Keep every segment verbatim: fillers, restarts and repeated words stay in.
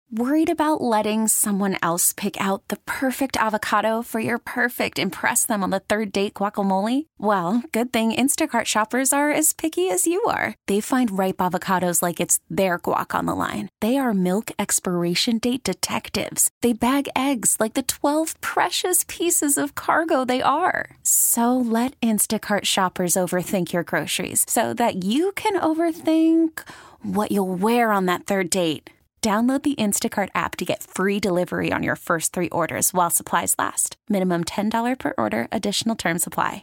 Worried about letting someone else pick out the perfect avocado for your perfect impress them on the third date guacamole? Well, good thing Instacart shoppers are as picky as you are. They find ripe avocados like it's their guac on the line. They are milk expiration date detectives. They bag eggs like the twelve precious pieces of cargo they are. So let Instacart shoppers overthink your groceries so that you can overthink what you'll wear on that third date. Download the Instacart app to get free delivery on your first three orders while supplies last. Minimum ten dollars per order. Additional terms apply.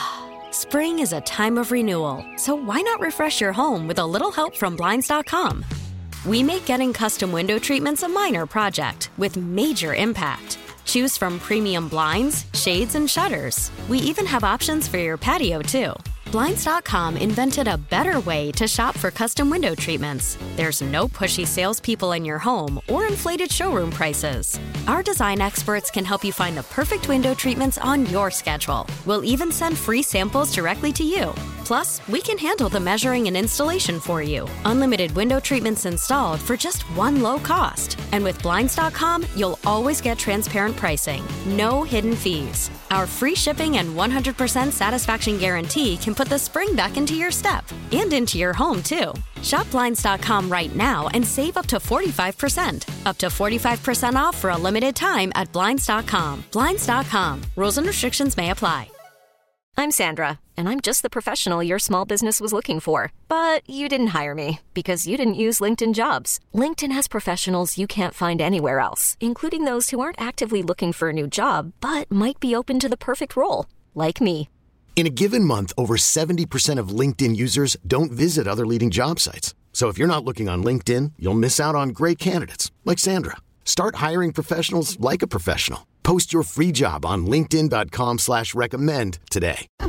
Spring is a time of renewal, so why not refresh your home with a little help from Blinds dot com? We make getting custom window treatments a minor project with major impact. Choose from premium blinds, shades, and shutters. We even have options for your patio, too. Blinds dot com invented a better way to shop for custom window treatments. There's no pushy salespeople in your home or inflated showroom prices. Our design experts can help you find the perfect window treatments on your schedule. We'll even send free samples directly to you. Plus, we can handle the measuring and installation for you. Unlimited window treatments installed for just one low cost. And with Blinds dot com, you'll always get transparent pricing. No hidden fees. Our free shipping and one hundred percent satisfaction guarantee can put the spring back into your step and into your home, too. Shop Blinds dot com right now and save up to forty-five percent. Up to forty-five percent off for a limited time at Blinds dot com. Blinds dot com. Rules and restrictions may apply. I'm Sandra, and I'm just the professional your small business was looking for. But you didn't hire me because you didn't use LinkedIn Jobs. LinkedIn has professionals you can't find anywhere else, including those who aren't actively looking for a new job, but might be open to the perfect role, like me. In a given month, over seventy percent of LinkedIn users don't visit other leading job sites. So if you're not looking on LinkedIn, you'll miss out on great candidates like Sandra. Start hiring professionals like a professional. Post your free job on linkedin dot com slash recommend today. The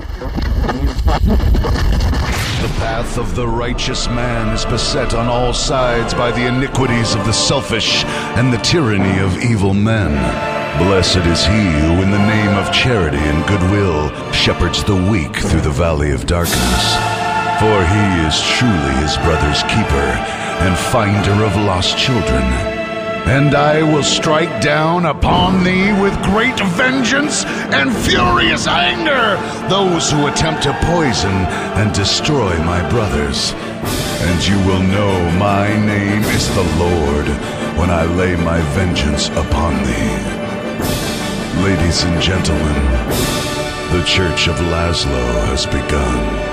path of the righteous man is beset on all sides by the iniquities of the selfish and the tyranny of evil men. Blessed is he who in the name of charity and goodwill shepherds the weak through the valley of darkness. For he is truly his brother's keeper and finder of lost children. And I will strike down upon thee with great vengeance and furious anger those who attempt to poison and destroy my brothers. And you will know my name is the Lord when I lay my vengeance upon thee. Ladies and gentlemen, the Church of Laszlo has begun.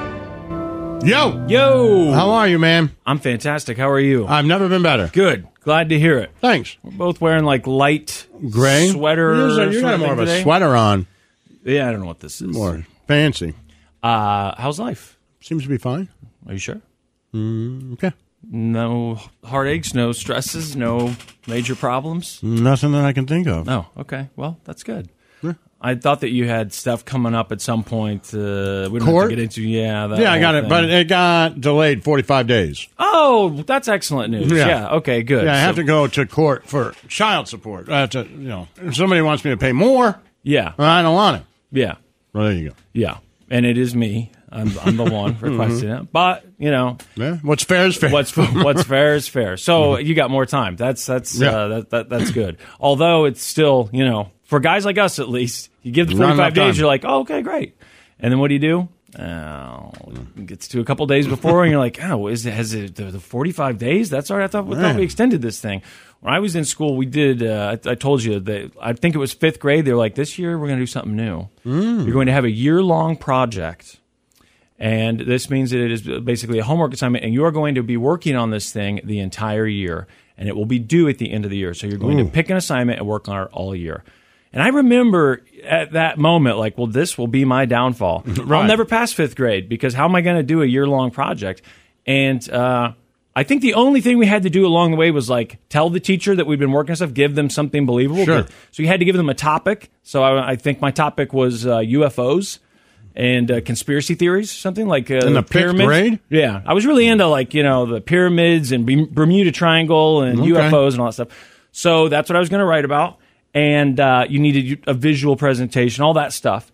Yo! Yo! How are you, man? I'm fantastic. How are you? I've never been better. Good. Glad to hear it. Thanks. We're both wearing like light gray sweater. You're, you're got more of a today. Sweater on. Yeah, I don't know what this is. More fancy. Uh, how's life? Seems to be fine. Are you sure? Mm, okay. No heartaches, no stresses, no major problems? Nothing that I can think of. Oh, okay. Well, that's good. Yeah. I thought that you had stuff coming up at some point. Uh, we don't Court? have to get into. Yeah, that yeah, I got thing. it, but it got delayed forty-five days. Oh, that's excellent news. Yeah. yeah okay, good. Yeah, I so, have to go to court for child support. I have to, you know, if somebody wants me to pay more, yeah, I don't want it. Yeah. Well, there you go. Yeah, and it is me. I'm, I'm the one requesting mm-hmm. it. But, you know. Yeah. What's fair is fair. What's what's fair is fair. So you got more time. That's that's yeah. uh, that, that that's good. Although it's still, you know, for guys like us at least, you give the forty-five days, you're like, oh, okay, great. And then what do you do? Oh, it gets to a couple days before, and you're like, oh, is it, has it the, the forty-five days? That's all right. I thought, I thought we extended this thing. When I was in school, we did, uh, I, I told you, that I think it was fifth grade. They were like, this year we're going to do something new. Mm. You're going to have a year-long project. And this means that it is basically a homework assignment, and you are going to be working on this thing the entire year, and it will be due at the end of the year. So you're going Ooh. to pick an assignment and work on it all year. And I remember at that moment, like, well, this will be my downfall. Right. I'll never pass fifth grade because how am I going to do a year-long project? And uh, I think the only thing we had to do along the way was, like, tell the teacher that we'd been working on stuff, give them something believable. Sure. But, so you had to give them a topic. So I, I think my topic was uh, U F Os. And uh, conspiracy theories, something like uh, in the pyramids. Grade? Yeah, I was really into like you know the pyramids and Bermuda Triangle and okay. U F Os and all that stuff. So that's what I was going to write about. And uh, you needed a visual presentation, all that stuff.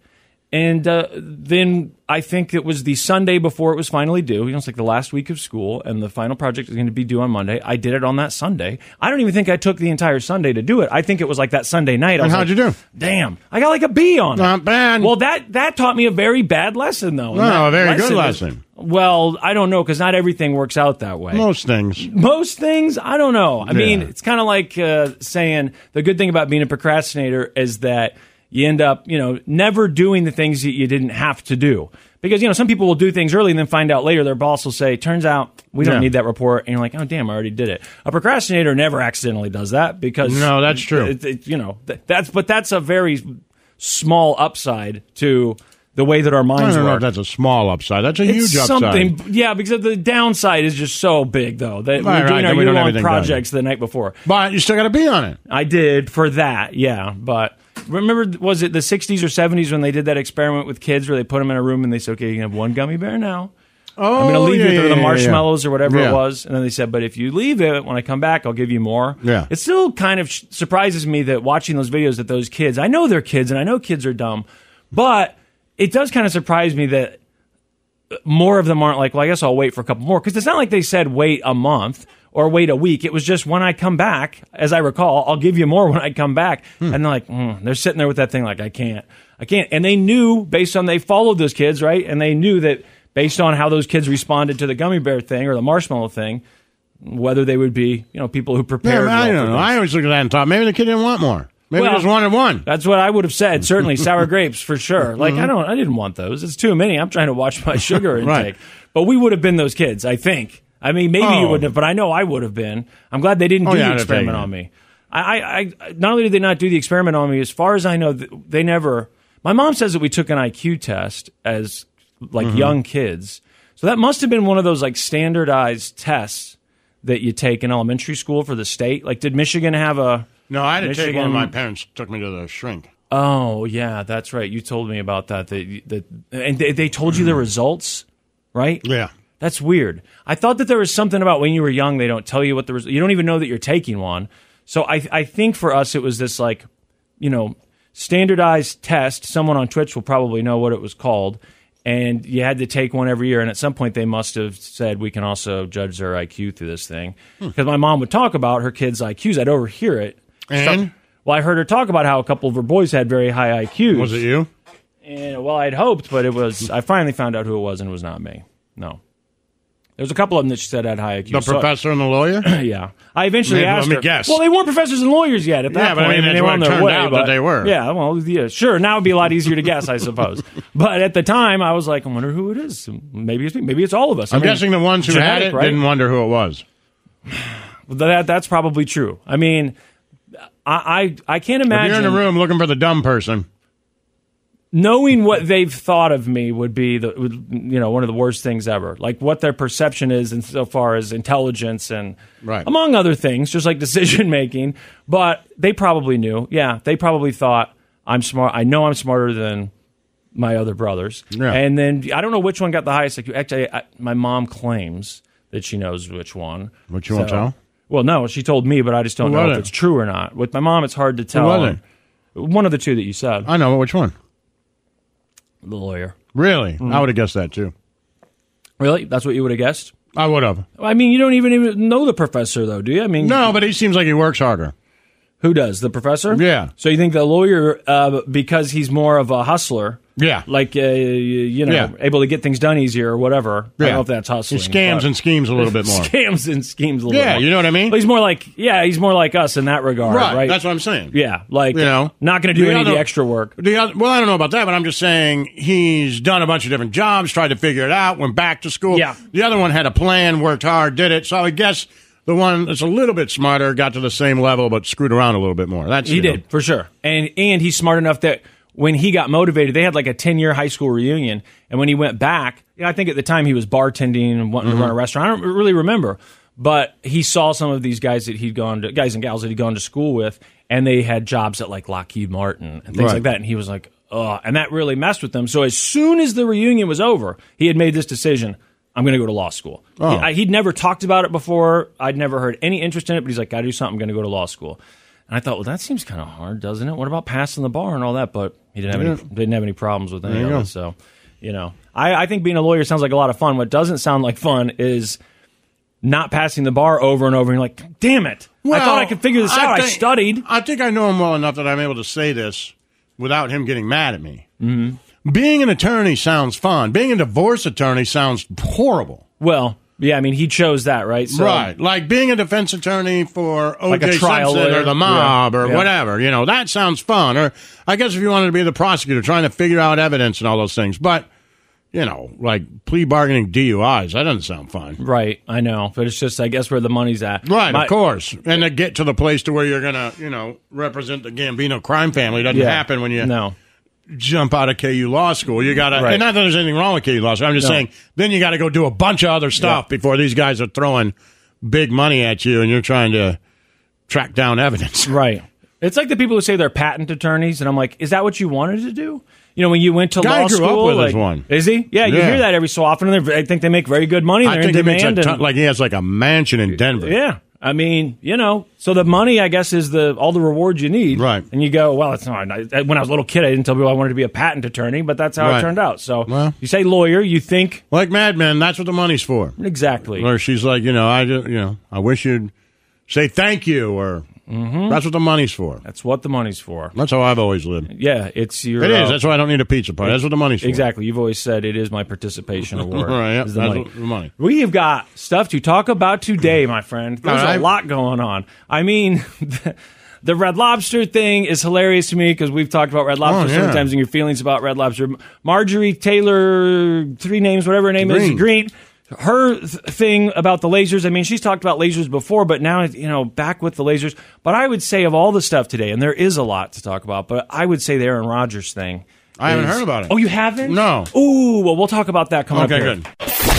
And uh, then I think it was the Sunday before it was finally due. You know, it's like the last week of school, and the final project is going to be due on Monday. I did it on that Sunday. I don't even think I took the entire Sunday to do it. I think it was like that Sunday night. I And was how'd like, you do? Damn, I got like a B on it. Not bad. Well, that that taught me a very bad lesson, though. No, And that a very good was- lesson. well, I don't know, because not everything works out that way. Most things. Most things, I don't know. I Yeah. mean, it's kind of like uh, saying the good thing about being a procrastinator is that you end up, you know, never doing the things that you didn't have to do. Because, you know, some people will do things early and then find out later their boss will say, turns out we don't Yeah. need that report. And you're like, oh, damn, I already did it. A procrastinator never accidentally does that because. No, that's true. It, it, you know, that, that's, but that's a very small upside to the way that our I minds don't know work. if that's a small upside. That's a It's huge upside. something, yeah, because the downside is just so big, though. That Right, we're doing right, our then we don't have year-long anything done. projects the night before. But you still got to be on it. I did for that, yeah. But remember, was it the sixties or seventies when they did that experiment with kids where they put them in a room and they said, okay, you can have one gummy bear now. Oh, I'm going to leave yeah, you yeah, with the yeah, marshmallows yeah. or whatever Yeah. it was. And then they said, but if you leave it, when I come back, I'll give you more. Yeah. It still kind of sh- surprises me that watching those videos that those kids, I know they're kids and I know kids are dumb, but it does kind of surprise me that more of them aren't like, well, I guess I'll wait for a couple more. Because it's not like they said wait a month or wait a week. It was just when I come back, as I recall, I'll give you more when I come back. Hmm. And they're like, mm. they're sitting there with that thing like, I can't. I can't. And they knew based on, they followed those kids, right? And they knew that based on how those kids responded to the gummy bear thing or the marshmallow thing, whether they would be, you know, people who Yeah, prepared. but I well don't for know. this. I always looked at that and thought maybe the kid didn't want more. Maybe Well, he just wanted one. That's what I would have said. Certainly, sour grapes for sure. Like Mm-hmm. I don't, I didn't want those. It's too many. I'm trying to watch my sugar intake. Right. But we would have been those kids. I think. I mean, maybe you Oh. wouldn't have, but I know I would have been. I'm glad they didn't Oh, do yeah, the I'd have experiment taken on it. me. I, I, I, not only did they not do the experiment on me, as far as I know, th- they never. My mom says that we took an I Q test as like Mm-hmm. young kids, so that must have been one of those like standardized tests that you take in elementary school for the state. Like, did Michigan have a? No, I had to take Michigan- one. My parents took me to the shrink. Oh yeah, that's right. You told me about that. That, that and they, they told you the results, right? Yeah. That's weird. I thought that there was something about when you were young, they don't tell you what the res- you don't even know that you're taking one. So I I think for us it was this like, you know, standardized test. Someone on Twitch will probably know what it was called. And you had to take one every year. And at some point, they must have said, we can also judge their I Q through this thing. Because my mom would talk about her kids' I Qs. I'd overhear it. And? Well, I heard her talk about how a couple of her boys had very high I Qs. Was it you? And, well, I'd hoped, but it was. I finally found out who it was, and it was not me. No. There was a couple of them that she said had high I Q. The So- professor and the lawyer? yeah. I eventually Maybe- asked let me her. guess. Well, they weren't professors and lawyers yet at that Yeah, but I point. mean, that's they were what on it their turned way. out but, that they were. Yeah, well, yeah, sure. Now it'd be a lot easier to guess, I suppose. But at the time, I was like, I wonder who it is. Maybe it's me. Maybe it's all of us. I I'm mean, guessing the ones who had genetic, it right? didn't wonder who it was. That, that's probably true. I mean, I, I, I can't If imagine. you're in the room looking for the dumb person, knowing what they've thought of me would be the would, you know one of the worst things ever. Like what their perception is insofar as intelligence and Right. among other things, just like decision making. But they probably knew. Yeah, they probably thought I'm smart. I know I'm smarter than my other brothers. Yeah. And then I don't know which one got the highest. Like actually, I, my mom claims that she knows which one. Which you won't tell? Well, no, she told me, but I just don't Who know was if it? it's true or not. With my mom, it's hard to tell. was it? One of the two that you said. I know which one. The lawyer. Really? Mm-hmm. I would have guessed that too. Really? That's what you would have guessed? I would have. I mean, you don't even, even know the professor, though, do you? I mean, No, but he seems like he works harder. who does? The professor? Yeah. So you think the lawyer, uh, because he's more of a hustler, Yeah. like, uh, you know, Yeah. able to get things done easier or whatever. I Yeah. don't know if that's He hustling. scams but- and schemes a little bit more. Scams and schemes a little Yeah, bit more. you know what I mean? But he's more like, yeah, he's more like us in that regard, right? Right, that's what I'm saying. Yeah, like, You know? not going to do The any of other- the extra work. The other, well, I don't know about that, but I'm just saying he's done a bunch of different jobs, tried to figure it out, went back to school. Yeah. The other one had a plan, worked hard, did it. So I guess the one that's a little bit smarter got to the same level, but screwed around a little bit more. That's He you know. did, for sure. And and he's smart enough that when he got motivated, they had like a ten-year high school reunion. And when he went back, you know, I think at the time he was bartending and wanting Mm-hmm. to run a restaurant. I don't really remember. But he saw some of these guys that he'd gone to, guys and gals that he'd gone to school with, and they had jobs at like Lockheed Martin and things Right. like that. And he was like, ugh. And that really messed with him. So as soon as the reunion was over, he had made this decision. I'm going to go to law school. Oh. He, I, he'd never talked about it before. I'd never heard any interest in it, but he's like, got to do something. I'm going to go to law school. And I thought, well, that seems kind of hard, doesn't it? What about passing the bar and all that? But he didn't have Yeah. any didn't have any problems with any There you of go. it. So, you know, I, I think being a lawyer sounds like a lot of fun. What doesn't sound like fun is not passing the bar over and over. And you're like, damn it! I thought I could figure this out. I think- studied. I think I know him well enough that I'm able to say this without him getting mad at me. Mm-hmm. Being an attorney sounds fun. Being a divorce attorney sounds horrible. Well, yeah, I mean, he chose that, right? So, right. Like being a defense attorney for O J Like a trial Simpson lawyer. or the mob Yeah. or Yeah. whatever. You know, that sounds fun. Or I guess if you wanted to be the prosecutor trying to figure out evidence and all those things. But, you know, like plea bargaining D U Is, that doesn't sound fun. Right, I know. But it's just, I guess, where the money's at. Right, My- of course. And to get to the place to where you're going to, you know, represent the Gambino crime family doesn't Yeah. happen when you No. jump out of K U Law School. You got to, Right. and not that there's anything wrong with K U Law School. I'm just No. saying, then you got to go do a bunch of other stuff Yeah. before these guys are throwing big money at you and you're trying to track down evidence. Right. It's like the people who say they're patent attorneys, and I'm like, is that what you wanted to do? You know, when you went to Guy law I grew school, up with like, is one. Is he? Yeah, you Yeah. hear that every so often. And they're- I think they make very good money. And I they're think in he makes a demand. ton, and, like he has like a mansion in Denver. yeah, I mean, you know, so the money, I guess, is the all the rewards you need. Right. And you go, well, it's not. I- When I was a little kid, I didn't tell people I wanted to be a patent attorney, but that's how Right. it turned out. So Well. you say lawyer, you think Like Mad Men, that's what the money's for. exactly. Or she's like, you know, I just, you know, I wish you'd say thank you, or Mm-hmm. that's what the money's for. That's what the money's for. That's how I've always lived. Yeah, it's your. It is. uh, That's why I don't need a pizza party. That's what the money's for. Exactly. You've always said it is my participation award. Right, yeah, is the that's money. what- the money. We have got stuff to talk about today, my friend. There's All right. a lot going on. I mean, the, the Red Lobster thing is hilarious to me because we've talked about Red Lobster Oh, so many yeah. times and your feelings about Red Lobster. Marjorie Taylor, three names, whatever her name Green. is, Green. Her th- thing about the lasers, I mean, she's talked about lasers before, but now, you know, back with the lasers. But I would say of all the stuff today, and there is a lot to talk about, but I would say the Aaron Rodgers thing. I haven't is- heard about it. Oh, you haven't? No. Ooh, well, we'll talk about that coming Okay, up here. good.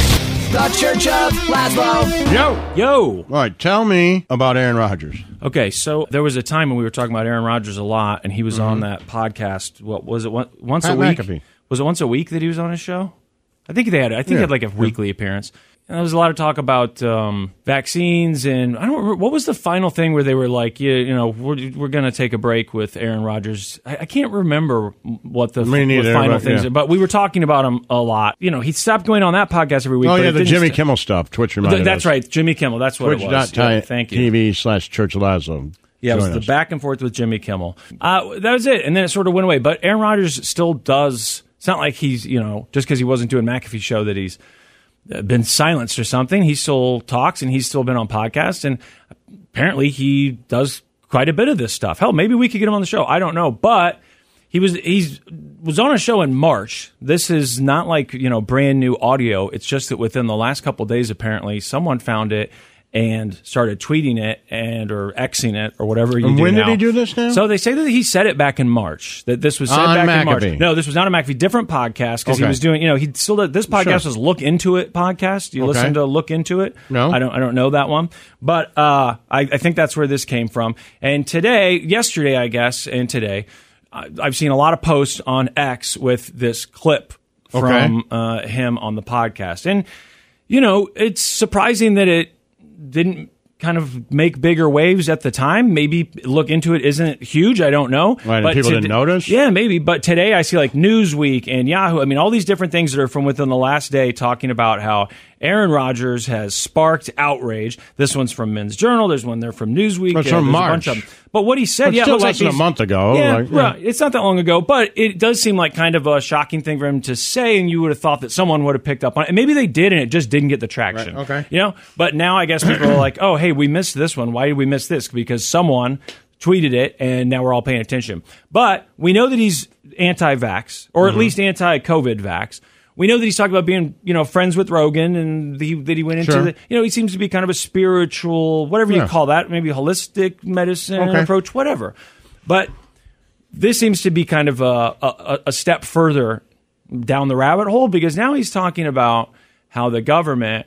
The Church of Laszlo. Yo. Yo. All right, tell me about Aaron Rodgers. Okay, so there was a time when we were talking about Aaron Rodgers a lot, and he was on that podcast. What was it? One, once Pat a week? McAfee. Was it once a week that he was on his show? I think they had. I think he Yeah. had like a weekly appearance. And there was a lot of talk about um, vaccines, and I don't remember what was the final thing where they were like, yeah, you know, we're we're going to take a break with Aaron Rodgers. I, I can't remember what the, Me f- neither, the final but, things yeah. are, but we were talking about him a lot. You know, he stopped going on that podcast every week. Oh, but yeah, it the didn't Jimmy st- Kimmel stuff. Twitch reminded Th- That's us. right, Jimmy Kimmel. That's what it was. Yeah, thank you. Twitch.tv slash Church of Laszlo. Yeah, it was Join the us. back and forth with Jimmy Kimmel. Uh, that was it, and then it sort of went away. But Aaron Rodgers still does. It's not like he's, you know, just because he wasn't doing McAfee show that he's uh, been silenced or something. He still talks, and he's still been on podcasts, and apparently he does quite a bit of this stuff. Hell, maybe we could get him on the show. I don't know, but he was he's was on a show in March. This is not like, you know, brand new audio. It's just that within the last couple of days, apparently, someone found it and started tweeting it and or Xing it or whatever you And do when did now. he do this now? So they say that he said it back in March. That this was said On back in March. McAfee. No, this was not a McAfee. Different podcast because he Okay. was doing. You know, he still did, this podcast Sure. was Look Into It podcast. You Okay. listen to Look Into It? No. I don't. I don't know that one. But uh, I, I think that's where this came from. And today, yesterday, I guess, and today, I- I've seen a lot of posts on X with this clip from uh, him on the podcast. And you know, it's surprising that it didn't kind of make bigger waves at the time. Maybe Look Into It isn't huge. I don't know. Right, and people didn't notice? Yeah, maybe. But today I see like Newsweek and Yahoo. I mean, all these different things that are from within the last day talking about how Aaron Rodgers has sparked outrage. This one's from Men's Journal. There's one there from Newsweek. That's Yeah, from there's a March. bunch of them. But what he said, But yeah, it still looks less like than a he's- month ago, Yeah, like, yeah. right. It's not that long ago, but it does seem like kind of a shocking thing for him to say, and you would have thought that someone would have picked up on it. And maybe they did, and it just didn't get the traction. Right, okay. You know? But now I guess people are like, oh, hey, we missed this one. Why did we miss this? Because someone tweeted it, and now we're all paying attention. But we know that he's anti-vax, or at Mm-hmm. least anti-COVID vax. We know that he's talking about being, you know, friends with Rogan, and he, that he went into Sure. the, you know, he seems to be kind of a spiritual, whatever you Yeah. call that, maybe holistic medicine Okay. approach, whatever. But this seems to be kind of a, a, a step further down the rabbit hole, because now he's talking about how the government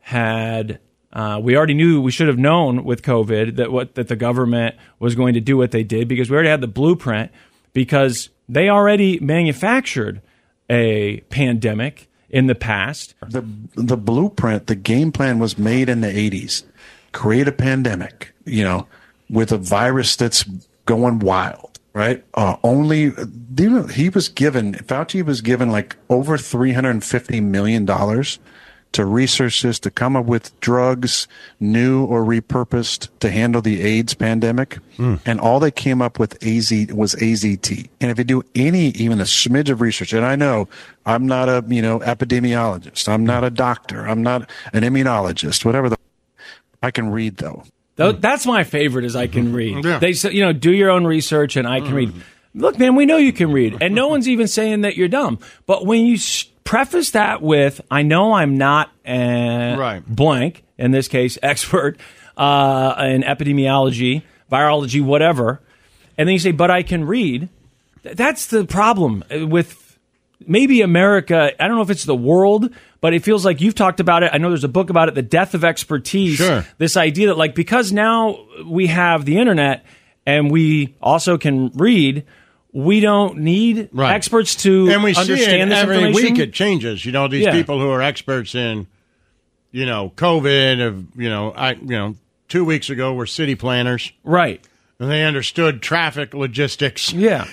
had. Uh, we already knew, we should have known with COVID that what that the government was going to do what they did, because we already had the blueprint, because they already manufactured a pandemic in the past. The the blueprint, the game plan was made in the eighties. Create a pandemic, you know, with a virus that's going wild, right? Uh, only, you know, he was given, Fauci was given like over three hundred fifty million dollars to research this, to come up with drugs, new or repurposed, to handle the AIDS pandemic. Mm. And all they came up with A Z was A Z T. And if you do any, even a smidge of research, and I know I'm not a, you know, epidemiologist, I'm not a doctor, I'm not an immunologist, whatever the, I can read though. That's my favorite is I can read. Yeah. They say, you know, do your own research and I can mm. read. Look, man, we know you can read. And no one's even saying that you're dumb. But when you preface that with, I know I'm not a right. blank, in this case, expert uh, in epidemiology, virology, whatever, and then you say, but I can read, that's the problem with maybe America. I don't know if it's the world, but it feels like you've talked about it. I know there's a book about it, The Death of Expertise. Sure. This idea that, like, because now we have the internet and we also can read, we don't need right. experts to and we understand see it this every information. week it changes. You know, these yeah. people who are experts in, you know, COVID, of, you know, I, you know, two weeks ago were city planners. Right. And they understood traffic logistics. Yeah.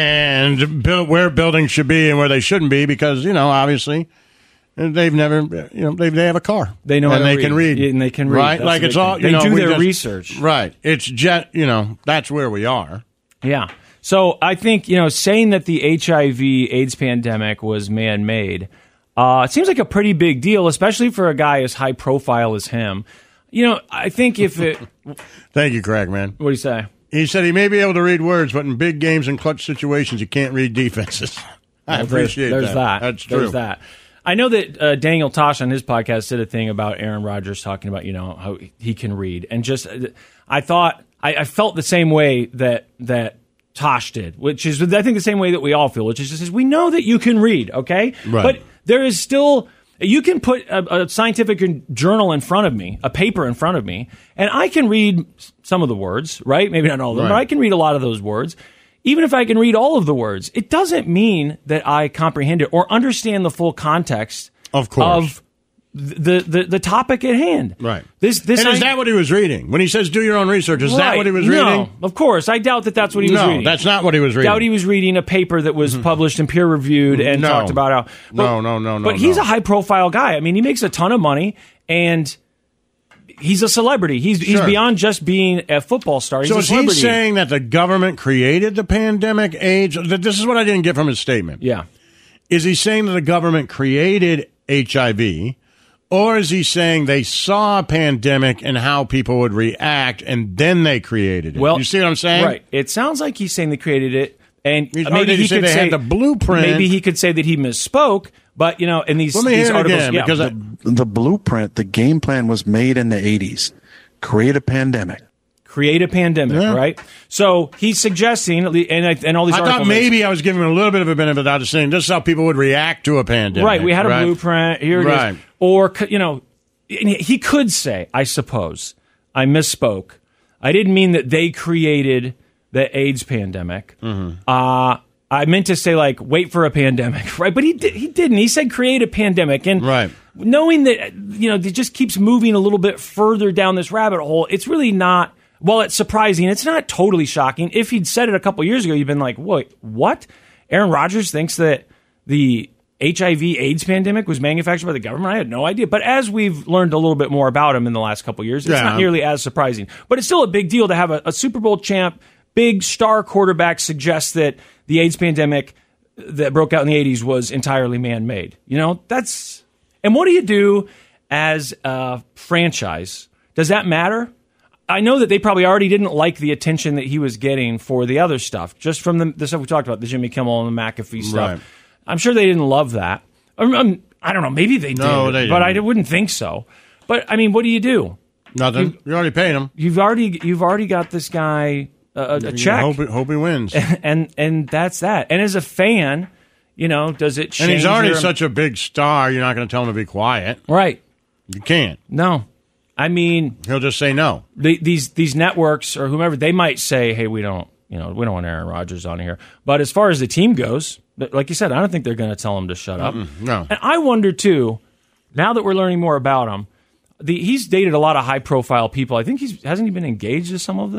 And build, where buildings should be and where they shouldn't be because, you know, obviously they've never, you know, they they have a car. They know and how to they read. can read. And they can read. Right? That's like it's all, you they know. do we their just, research. Right. It's jet, you know, that's where we are. Yeah. So I think, you know, saying that the H I V AIDS pandemic was man-made, uh, it seems like a pretty big deal, especially for a guy as high profile as him. You know, I think if it... Thank you, Craig, man. What do you say? He said he may be able to read words, but in big games and clutch situations, you can't read defenses. I well, appreciate there's, there's that. that. That's true. There's that. I know that uh, Daniel Tosh on his podcast did a thing about Aaron Rodgers talking about, you know, how he can read. And just, I thought, I, I felt the same way that that Tosh did, which is, I think, the same way that we all feel, which is just, we know that you can read, okay? Right. But there is still, you can put a, a scientific journal in front of me, a paper in front of me, and I can read some of the words, right? Maybe not all of them, right. but I can read a lot of those words. Even if I can read all of the words, it doesn't mean that I comprehend it or understand the full context of course. of the, the, the topic at hand. Right. This, this and is I, that what he was reading? When he says do your own research, is right. that what he was no, reading? Of course. I doubt that that's what he was no, reading. No, that's not what he was reading. I doubt he was reading a paper that was published and peer-reviewed and no. talked about how... But, no, no, no, no. But he's no. a high-profile guy. I mean, he makes a ton of money, and... He's a celebrity. He's he's sure. beyond just being a football star. He's so a is celebrity. he saying that the government created the pandemic AIDS? This is what I didn't get from his statement. Yeah. Is he saying that the government created H I V, or is he saying they saw a pandemic and how people would react, and then they created it? Well, you see what I'm saying? Right. It sounds like he's saying they created it, and He's, maybe he say could they say had the blueprint. Maybe he could say that he misspoke. But, you know, in these, Let me these hear it articles, again, yeah, because the, the blueprint, the game plan was made in the eighties. Create a pandemic. Create a pandemic, yeah. right? So he's suggesting, and, and all these I articles. thought maybe I was giving him a little bit of a benefit out of saying this is how people would react to a pandemic. Right, we had a right? blueprint. Here it right. is. Or, you know, he could say, I suppose, I misspoke. I didn't mean that they created the AIDS pandemic. Mm-hmm. Uh, I meant to say, like, wait for a pandemic, right? But he did, he didn't. He said create a pandemic. And right. knowing that, you know, it just keeps moving a little bit further down this rabbit hole, it's really not, well, it's surprising. It's not totally shocking. If he'd said it a couple years ago, you'd been like, wait, what? Aaron Rodgers thinks that the H I V AIDS pandemic was manufactured by the government? I had no idea. But as we've learned a little bit more about him in the last couple years, it's yeah. not nearly as surprising. But it's still a big deal to have a, a Super Bowl champ, big star quarterback suggest that the AIDS pandemic that broke out in the eighties was entirely man-made. You know, that's... And what do you do as a franchise? Does that matter? I know that they probably already didn't like the attention that he was getting for the other stuff, just from the, the stuff we talked about, the Jimmy Kimmel and the McAfee stuff. Right. I'm I'm sure they didn't love that. I'm, I'm, I don't know, maybe they no, did, they but didn't. I wouldn't think so. But, I mean, what do you do? Nothing. You, you already paid him. You've already, you've already got this guy... A, a check, hope, hope he wins, and and that's that. And as a fan, you know, does it change? And he's already your... such a big star. You're not going to tell him to be quiet, right? You can't. No, I mean, he'll just say no. The, these these networks or whomever, they might say, "Hey, we don't, you know, we don't want Aaron Rodgers on here." But as far as the team goes, like you said, I don't think they're going to tell him to shut up. Mm-mm, no. And I wonder too. Now that we're learning more about him, the, he's dated a lot of high profile people. I think he's hasn't he been engaged to some of them.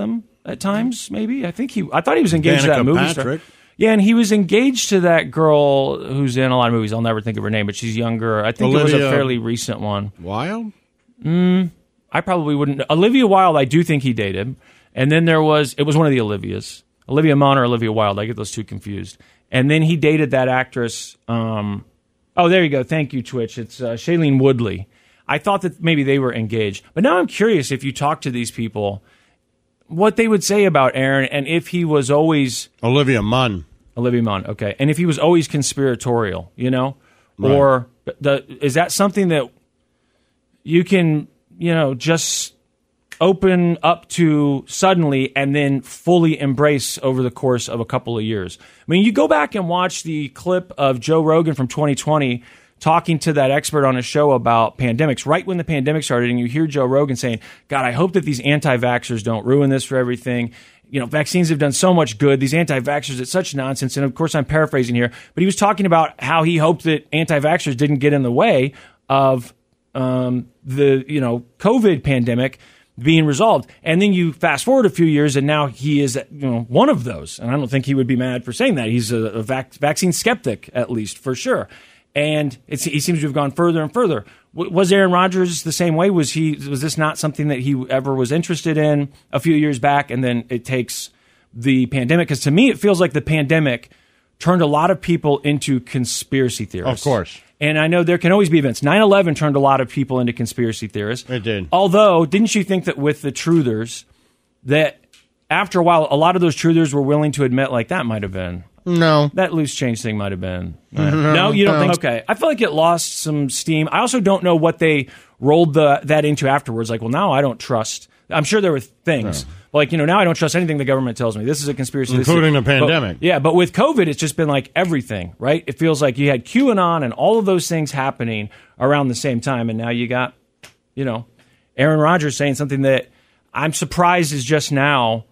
at times. Maybe I think he. I thought he was engaged Danica to that movie star. Patrick. Yeah, and he was engaged to that girl who's in a lot of movies. I'll never think of her name, but she's younger. I think Olivia it was a fairly recent one. Wilde? Mm, I probably wouldn't. Olivia Wilde, I do think he dated. And then there was, it was one of the Olivias. Olivia Munn or Olivia Wilde. I get those two confused. And then he dated that actress. Um, oh, there you go. Thank you, Twitch. It's uh, Shailene Woodley. I thought that maybe they were engaged. But now I'm curious if you talk to these people, what they would say about Aaron and if he was always... Olivia Munn. Olivia Munn, okay. And if he was always conspiratorial, you know? Right. Or the, is that something that you can, you know, just open up to suddenly and then fully embrace over the course of a couple of years? I mean, you go back and watch the clip of Joe Rogan from twenty twenty talking to that expert on a show about pandemics, right when the pandemic started, and you hear Joe Rogan saying, God, I hope that these anti-vaxxers don't ruin this for everything. You know, vaccines have done so much good. These anti-vaxxers, it's such nonsense. And of course, I'm paraphrasing here, but he was talking about how he hoped that anti-vaxxers didn't get in the way of um, the, you know, COVID pandemic being resolved. And then you fast forward a few years, and now he is, you know, one of those. And I don't think he would be mad for saying that. He's a, a vac- vaccine skeptic, at least, for sure. And it's, he seems to have gone further and further. Was Aaron Rodgers the same way? Was he? Was this not something that he ever was interested in a few years back? And then it takes the pandemic, because to me it feels like the pandemic turned a lot of people into conspiracy theorists. Of course. And I know there can always be events. nine eleven turned a lot of people into conspiracy theorists. It did. Although, didn't you think that with the truthers, that after a while, a lot of those truthers were willing to admit, like, that might have been... No. That loose change thing might have been. No, no, you don't no. think? Okay. I feel like it lost some steam. I also don't know what they rolled the that into afterwards. Like, well, now I don't trust. I'm sure there were things. No. Like, you know, now I don't trust anything the government tells me. This is a conspiracy. Including this is, the pandemic. But, yeah, but with COVID, it's just been like everything, right? It feels like you had QAnon and all of those things happening around the same time. And now you got, you know, Aaron Rodgers saying something that I'm surprised is just now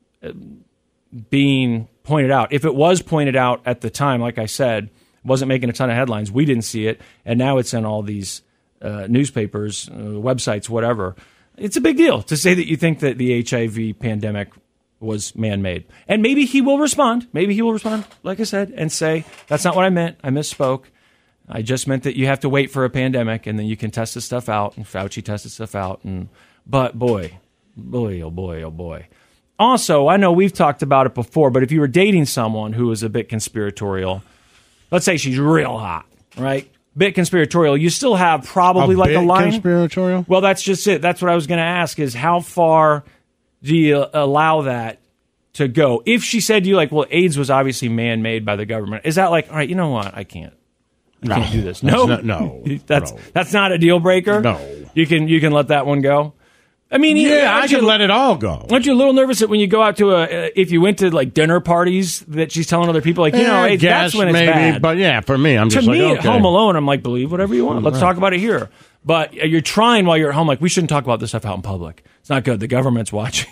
being pointed out. If it was pointed out at the time, like I said, wasn't making a ton of headlines. We didn't see it, and now it's in all these uh, newspapers, uh, websites, whatever. It's a big deal to say that you think that the H I V pandemic was man-made. And maybe he will respond. Maybe he will respond, like I said, and say, that's not what I meant. I misspoke. I just meant that you have to wait for a pandemic, and then you can test this stuff out, and Fauci tested stuff out. And But, boy, boy, oh, boy, oh, boy. Also, I know we've talked about it before, but if you were dating someone who was a bit conspiratorial, let's say she's real hot, right? Bit conspiratorial, you still have probably a like bit a line. Conspiratorial? Well, that's just it. That's what I was going to ask is how far do you allow that to go? If she said to you, like, well, AIDS was obviously man-made by the government, is that like, all right, you know what? I can't. I no, can't do this. No, not, no, that's no. that's not a deal breaker. No, you can you can let that one go. I mean, yeah, I can could let it all go. Aren't you a little nervous that when you go out to a, uh, if you went to like dinner parties, that she's telling other people, like, you know, I hey, guess that's when it's maybe, bad. But yeah, for me, I'm to just me, like, at okay. Home Alone, I'm like, believe whatever you want. Let's Right. talk about it here. But you're trying while you're at home, like, we shouldn't talk about this stuff out in public. It's not good. The government's watching.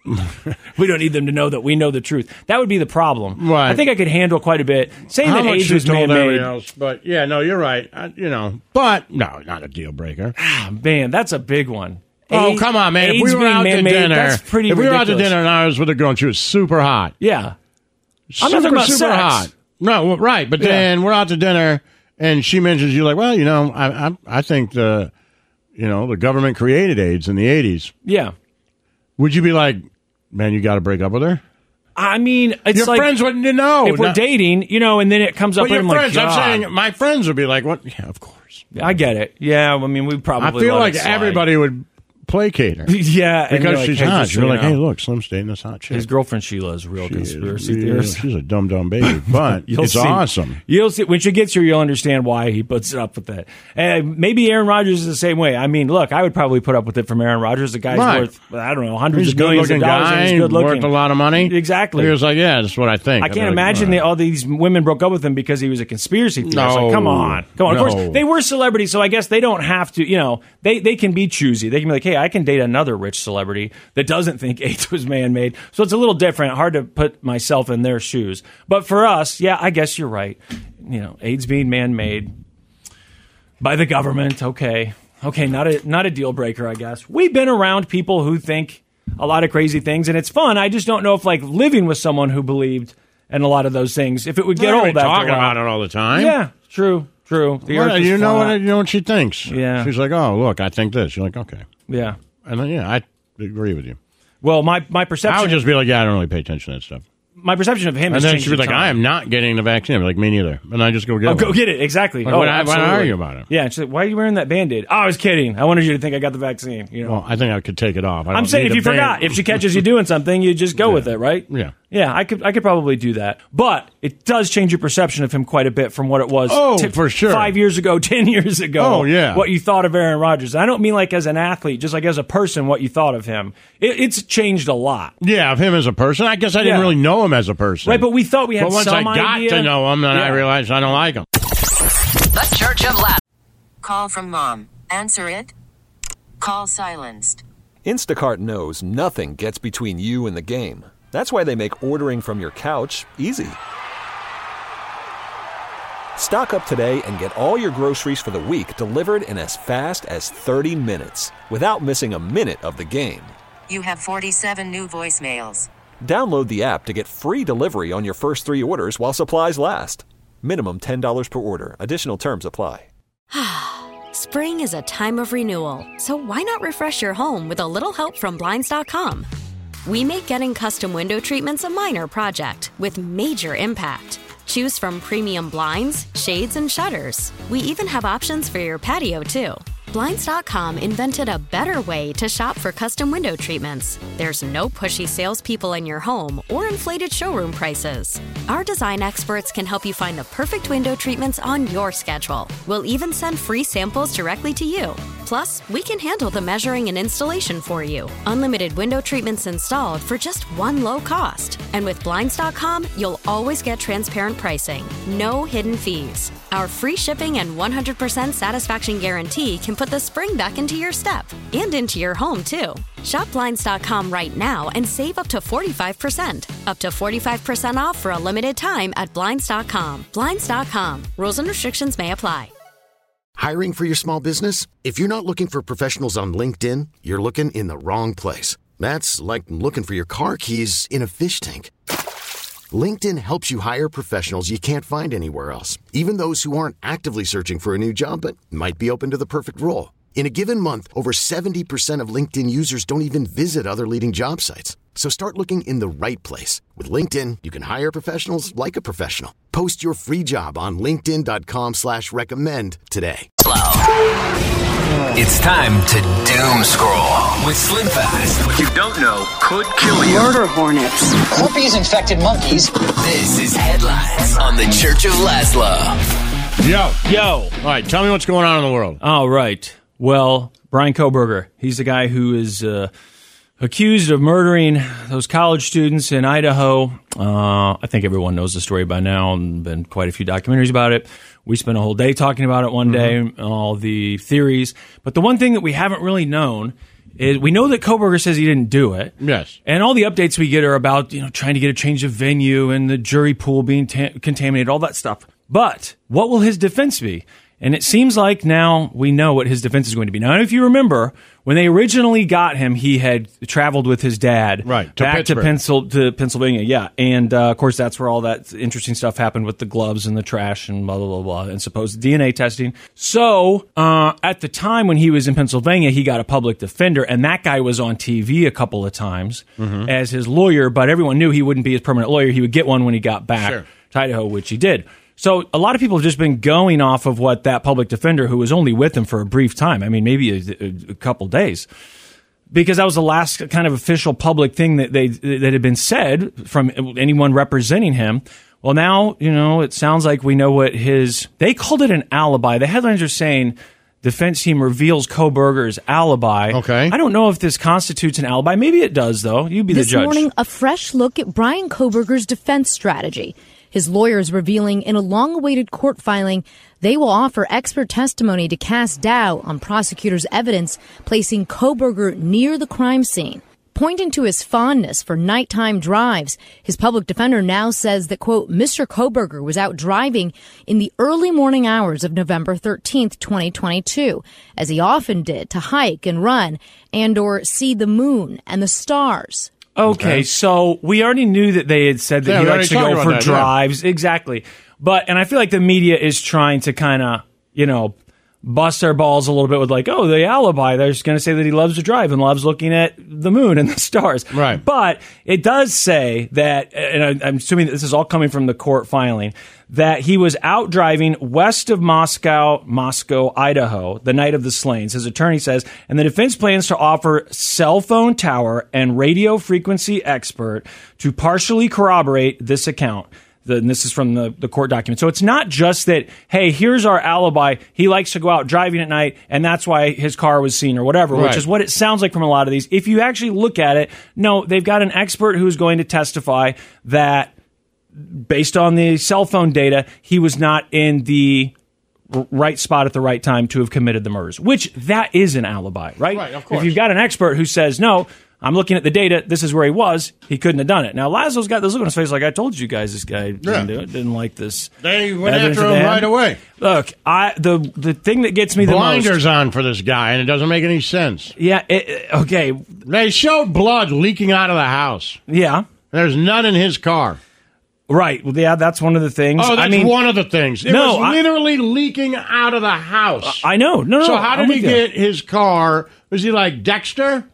We don't need them to know that we know the truth. That would be the problem. Right. I think I could handle quite a bit. Saying How that much AIDS you was told man-made. everybody else, but yeah, no, you're right. I, you know, but no, not a deal breaker. Ah, man, that's a big one. Oh, AIDS- come on, man. If AIDS we were being out to man-made, dinner, that's pretty if we were out to ridiculous. dinner and I was with a girl and she was super hot. Yeah. Super, I'm not talking about super sex. hot. No, well, right. But Yeah. then we're out to dinner and she mentions you like, well, you know, I, I, I think the, you know, the government created AIDS in the eighties. Yeah. Would you be like, man, you got to break up with her? I mean, it's Your like friends wouldn't know. if we're No. dating, you know, and then it comes up But and your I'm friends, like, God. I'm saying, my friends would be like, what? Yeah, of course. I get it. Yeah, I mean, we I probably feel let like it slide. everybody would placate her. Yeah, and you're Because like, she's hey, hot. just so You're you like, know. hey, look, Slim's dating this hot chick. His girlfriend Sheila is a real She is conspiracy real- theorist. She's a dumb, dumb baby, but You'll it's see. awesome. You'll see when she gets here. You'll understand why he puts it up with that. And maybe Aaron Rodgers is the same way. I mean, look, I would probably put up with it from Aaron Rodgers. The guy's Right. worth, I don't know, hundreds He's a of millions of good-looking dollars. guy, and he's good looking, worth a lot of money. Exactly. He was like, yeah, that's what I think. I I'd can't be like, imagine all that right. all these women broke up with him because he was a conspiracy theorist. No. Like, come on. Come on. No. Of course, they were celebrities, so I guess they don't have to, you know, they, they can be choosy. They can be like, hey, I can date another rich celebrity that doesn't think AIDS was man-made. So it's a little different. Hard to put myself in their shoes. But for us, yeah, I guess you're right. You know, AIDS being man-made by the government, okay. Okay, not a not a deal breaker, I guess. We've been around people who think a lot of crazy things, and it's fun. I just don't know if, like, living with someone who believed in a lot of those things, if it would get We're old after talking a while. about it all the time. Yeah, true, true. The Well, earth is you know flat. what? You know what she thinks. Yeah. She's like, oh, look, I think this. You're like, okay. Yeah. And then, yeah, I agree with you. Well, my, my perception... I would just be like, yeah, I don't really pay attention to that stuff. My perception of him And has then changed she'd be with like, time. I am not getting the vaccine. I'm like, me neither. And I just go get Oh, one. go get it. Exactly. Like, oh, why, why absolutely. argue about it? Yeah. She's like, why are you wearing that Band-Aid? Oh, I was kidding. I wanted you to think I got the vaccine. You know? Well, I think I could take it off. I I'm don't saying need if you the band- forgot, if she catches you doing something, you just go Yeah. with it, right? Yeah. Yeah, I could I could probably do that. But it does change your perception of him quite a bit from what it was Oh, t- for sure. five years ago, ten years ago. Oh, yeah. What you thought of Aaron Rodgers. I don't mean like as an athlete, just like as a person, what you thought of him. It, it's changed a lot. Yeah, of him as a person. I guess I didn't Yeah. really know him as a person. Right, but we thought we had But once some I got idea. to know him, then I Yeah. realized I don't like him. The Church of Laszlo. Call from mom. Answer it. Call silenced. Instacart knows nothing gets between you and the game. That's why they make ordering from your couch easy. Stock up today and get all your groceries for the week delivered in as fast as thirty minutes without missing a minute of the game. You have forty-seven new voicemails. Download the app to get free delivery on your first three orders while supplies last. Minimum ten dollars per order. Additional terms apply. Spring is a time of renewal, so why not refresh your home with a little help from Blinds dot com? We make getting custom window treatments a minor project with major impact. Choose from premium blinds, shades, and shutters. We even have options for your patio, too. Blinds dot com invented a better way to shop for custom window treatments. There's no pushy salespeople in your home or inflated showroom prices. Our design experts can help you find the perfect window treatments on your schedule. We'll even send free samples directly to you. Plus, we can handle the measuring and installation for you. Unlimited window treatments installed for just one low cost. And with Blinds dot com, you'll always get transparent pricing. No hidden fees. Our free shipping and one hundred percent satisfaction guarantee can put the spring back into your step and into your home, too. Shop Blinds dot com right now and save up to forty-five percent. Up to forty-five percent off for a limited time at Blinds dot com. Blinds dot com. Rules and restrictions may apply. Hiring for your small business? If you're not looking for professionals on LinkedIn, you're looking in the wrong place. That's like looking for your car keys in a fish tank. LinkedIn helps you hire professionals you can't find anywhere else, even those who aren't actively searching for a new job but might be open to the perfect role. In a given month, over seventy percent of LinkedIn users don't even visit other leading job sites. So start looking in the right place. With LinkedIn, you can hire professionals like a professional. Post your free job on linkedin dot com slash recommend today. It's time to doom scroll with Slim Fast. What you don't know could kill you. Murder hornets. Herpes infected monkeys. This is Headlines on the Church of Laszlo. Yo. Yo. All right, tell me what's going on in the world. All right. Well, Brian Kohberger, he's the guy who is uh, accused of murdering those college students in Idaho. Uh, I think everyone knows the story by now, and been quite a few documentaries about it. We spent a whole day talking about it one Mm-hmm. day, all the theories. But the one thing that we haven't really known is we know that Kohberger says he didn't do it. Yes. And all the updates we get are about, you know, trying to get a change of venue and the jury pool being ta- contaminated, all that stuff. But what will his defense be? And it seems like now we know what his defense is going to be. Now, if you remember, when they originally got him, he had traveled with his dad Right, to back to, Pittsburgh. Pencil, to Pennsylvania. Yeah. And, uh, of course, that's where all that interesting stuff happened with the gloves and the trash and blah, blah, blah, blah, and supposed D N A testing. So uh, at the time when he was in Pennsylvania, he got a public defender, and that guy was on T V a couple of times Mm-hmm. as his lawyer, but everyone knew he wouldn't be his permanent lawyer. He would get one when he got back Sure. to Idaho, which he did. So a lot of people have just been going off of what that public defender, who was only with him for a brief time, I mean, maybe a, a couple days, because that was the last kind of official public thing that they that had been said from anyone representing him. Well, now, you know, it sounds like we know what his, they called it an alibi. The headlines are saying defense team reveals Kohberger's alibi. Okay. I don't know if this constitutes an alibi. Maybe it does, though. You be This the judge. morning, a fresh look at Brian Kohberger's defense strategy. His lawyers revealing in a long-awaited court filing they will offer expert testimony to cast doubt on prosecutors' evidence placing Kohberger near the crime scene. Pointing to his fondness for nighttime drives, his public defender now says that, quote, Mister Kohberger was out driving in the early morning hours of November thirteenth, twenty twenty-two, as he often did, to hike and run and or see the moon and the stars. Okay, okay. So we already knew that they had said that yeah, he likes to go for that, drives. Yeah. Exactly. But, and I feel like the media is trying to kind of, you know, bust their balls a little bit with like, oh, the alibi. They're just going to say that he loves to drive and loves looking at the moon and the stars. Right. But it does say that, and I'm assuming that this is all coming from the court filing, that he was out driving west of Moscow, Moscow, Idaho, the night of the slayings. His attorney says, and the defense plans to offer cell phone tower and radio frequency expert to partially corroborate this account. The, and this is from the, the court document. So it's not just that, hey, here's our alibi. He likes to go out driving at night, and that's why his car was seen or whatever, right. Which is what it sounds like from a lot of these. If you actually look at it, no, they've got an expert who's going to testify that based on the cell phone data, he was not in the right spot at the right time to have committed the murders, which that is an alibi, right? Right, of course. If you've got an expert who says, no, I'm looking at the data. This is where he was. He couldn't have done it. Now, Laszlo's got this look on his face like, I told you guys this guy didn't yeah. do it. Didn't like this. They went after him right away. Look, I the the thing that gets me the Blinders most... Blinders on for this guy, and it doesn't make any sense. Yeah, it, okay. They showed blood leaking out of the house. Yeah. There's none in his car. Right. Well, yeah, that's one of the things. Oh, that's I mean, one of the things. It no, was literally I, leaking out of the house. I know. No, no, So no, how did I'm he get his car? Was he like Dexter?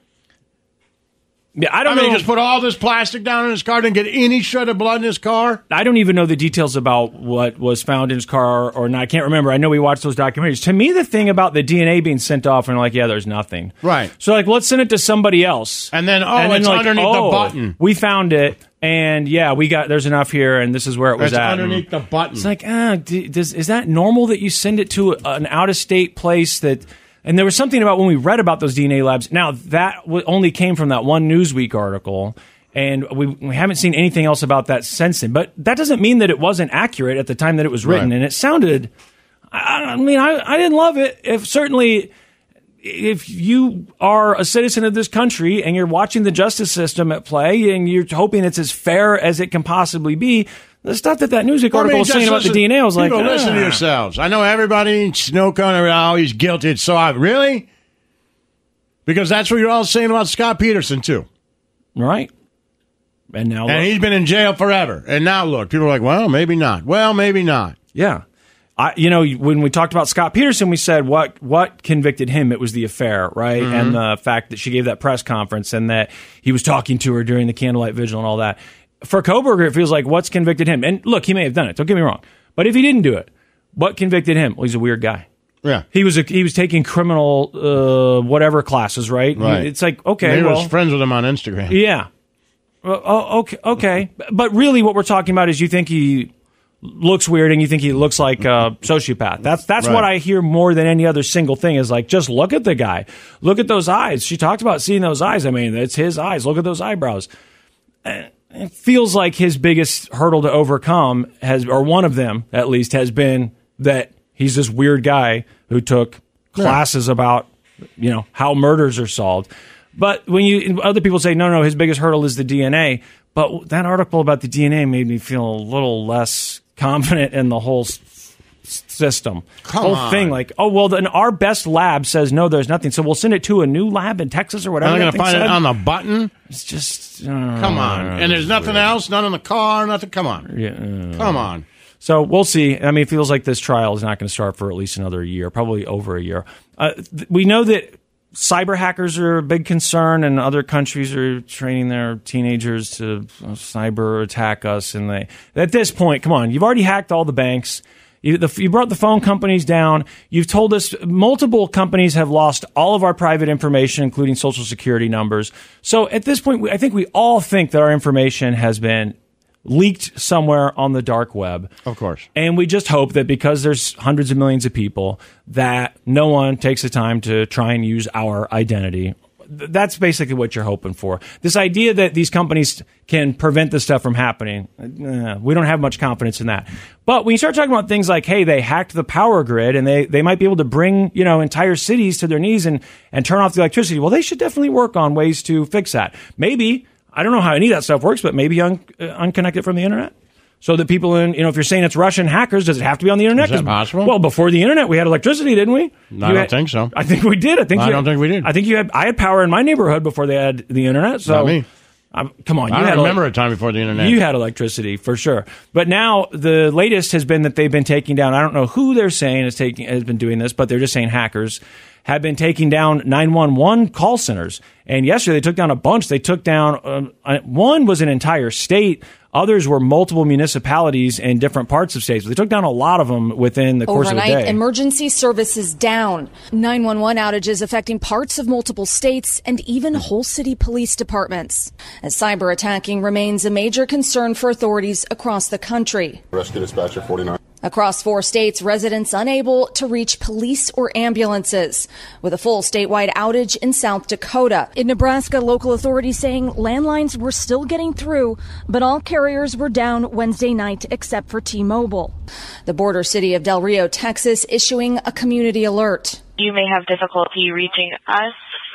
Yeah, I don't I know. mean, he just put all this plastic down in his car, didn't get any shred of blood in his car? I don't even know the details about what was found in his car or not. I can't remember. I know we watched those documentaries. To me, the thing about the D N A being sent off and like, yeah, there's nothing. Right. So, like, let's send it to somebody else. And then, oh, and then, it's like, underneath oh, the button. We found it. And yeah, we got, there's enough here, and this is where it was it's at. underneath the button. It's like, ah, does, is that normal that you send it to an out-of-state place that, and there was something about when we read about those D N A labs. Now, that w- only came from that one Newsweek article, and we, we haven't seen anything else about that since then. But that doesn't mean that it wasn't accurate at the time that it was written, right. And it sounded, I, I mean, I, I didn't love it. If certainly... If you are a citizen of this country and you're watching the justice system at play and you're hoping it's as fair as it can possibly be, the stuff that that Newsweek article I mean, was saying about the D N A, I was like, people, ah. listen to yourselves. I know everybody, Snow Cone, oh, he's guilty. It's so obvious. Really? Because that's what you're all saying about Scott Peterson, too. Right. And now, and look. he's been in jail forever. And now look, people are like, well, maybe not. Well, maybe not. Yeah. I, you know, when we talked about Scott Peterson, we said what what convicted him? It was the affair, right? Mm-hmm. And the fact that she gave that press conference and that he was talking to her during the candlelight vigil and all that. For Kohberger, it feels like what's convicted him? And look, he may have done it. Don't get me wrong. But if he didn't do it, what convicted him? Well, he's a weird guy. Yeah. He was a, he was taking criminal uh, whatever classes, right? Right. It's like, okay, Maybe well. he was friends with him on Instagram. Yeah. Well, oh, okay, okay. But really what we're talking about is you think he looks weird and you think he looks like a sociopath. That's that's right. what I hear more than any other single thing is like, just look at the guy. Look at those eyes. She talked about seeing those eyes. I mean, it's his eyes. Look at those eyebrows. It feels like his biggest hurdle to overcome has, or one of them at least, has been that he's this weird guy who took classes yeah. about, you know, how murders are solved. But when you other people say, no, no, his biggest hurdle is the D N A. But that article about the D N A made me feel a little less confident in the whole s- system. Come whole on. thing. Like, oh, well, then our best lab says, no, there's nothing. So we'll send it to a new lab in Texas or whatever. I'm going that to find thing it said. on the button? It's just... Uh, Come on. And there's nothing weird. else? None in the car? Nothing? Come on. Yeah, uh, Come on. So we'll see. I mean, it feels like this trial is not going to start for at least another year, probably over a year. Uh, th- we know that cyber hackers are a big concern, and other countries are training their teenagers to uh, cyber attack us. And they, at this point, come on, you've already hacked all the banks. You, the, you brought the phone companies down. You've told us multiple companies have lost all of our private information, including social security numbers. So at this point, we, I think we all think that our information has been leaked somewhere on the dark web. Of course. And we just hope that because there's hundreds of millions of people, that no one takes the time to try and use our identity. th- that's basically what you're hoping for. This idea that these companies can prevent this stuff from happening, uh, we don't have much confidence in that. But when you start talking about things like, hey, they hacked the power grid and they, they might be able to bring, you know, entire cities to their knees and, and turn off the electricity. Well, they should definitely work on ways to fix that. Maybe, I don't know how any of that stuff works, but maybe un- uh, unconnect it from the internet. So that people in, you know, if you're saying it's Russian hackers, does it have to be on the internet? Is that possible? Well, before the internet, we had electricity, didn't we? No, I don't had, think so. I think we did. I think no, you I don't had, think we did. I think you had. I had power in my neighborhood before they had the internet. So, Not me. Um, come on, you I had don't remember ele- a time before the internet. You had electricity for sure, but now the latest has been that they've been taking down. I don't know who they're saying is taking has been doing this, but they're just saying hackers have been taking down nine one one call centers. And yesterday they took down a bunch. They took down um, one was an entire state. Others were multiple municipalities in different parts of states. They took down a lot of them within the course Overnight, of the day. Emergency services down. nine one one outages affecting parts of multiple states and even whole city police departments. As cyber attacking remains a major concern for authorities across the country. Rescue dispatcher forty-nine. Across four states, residents unable to reach police or ambulances, with a full statewide outage in South Dakota. In Nebraska, local authorities saying landlines were still getting through, but all carriers were down Wednesday night except for T-Mobile. The border city of Del Rio, Texas, issuing a community alert. You may have difficulty reaching us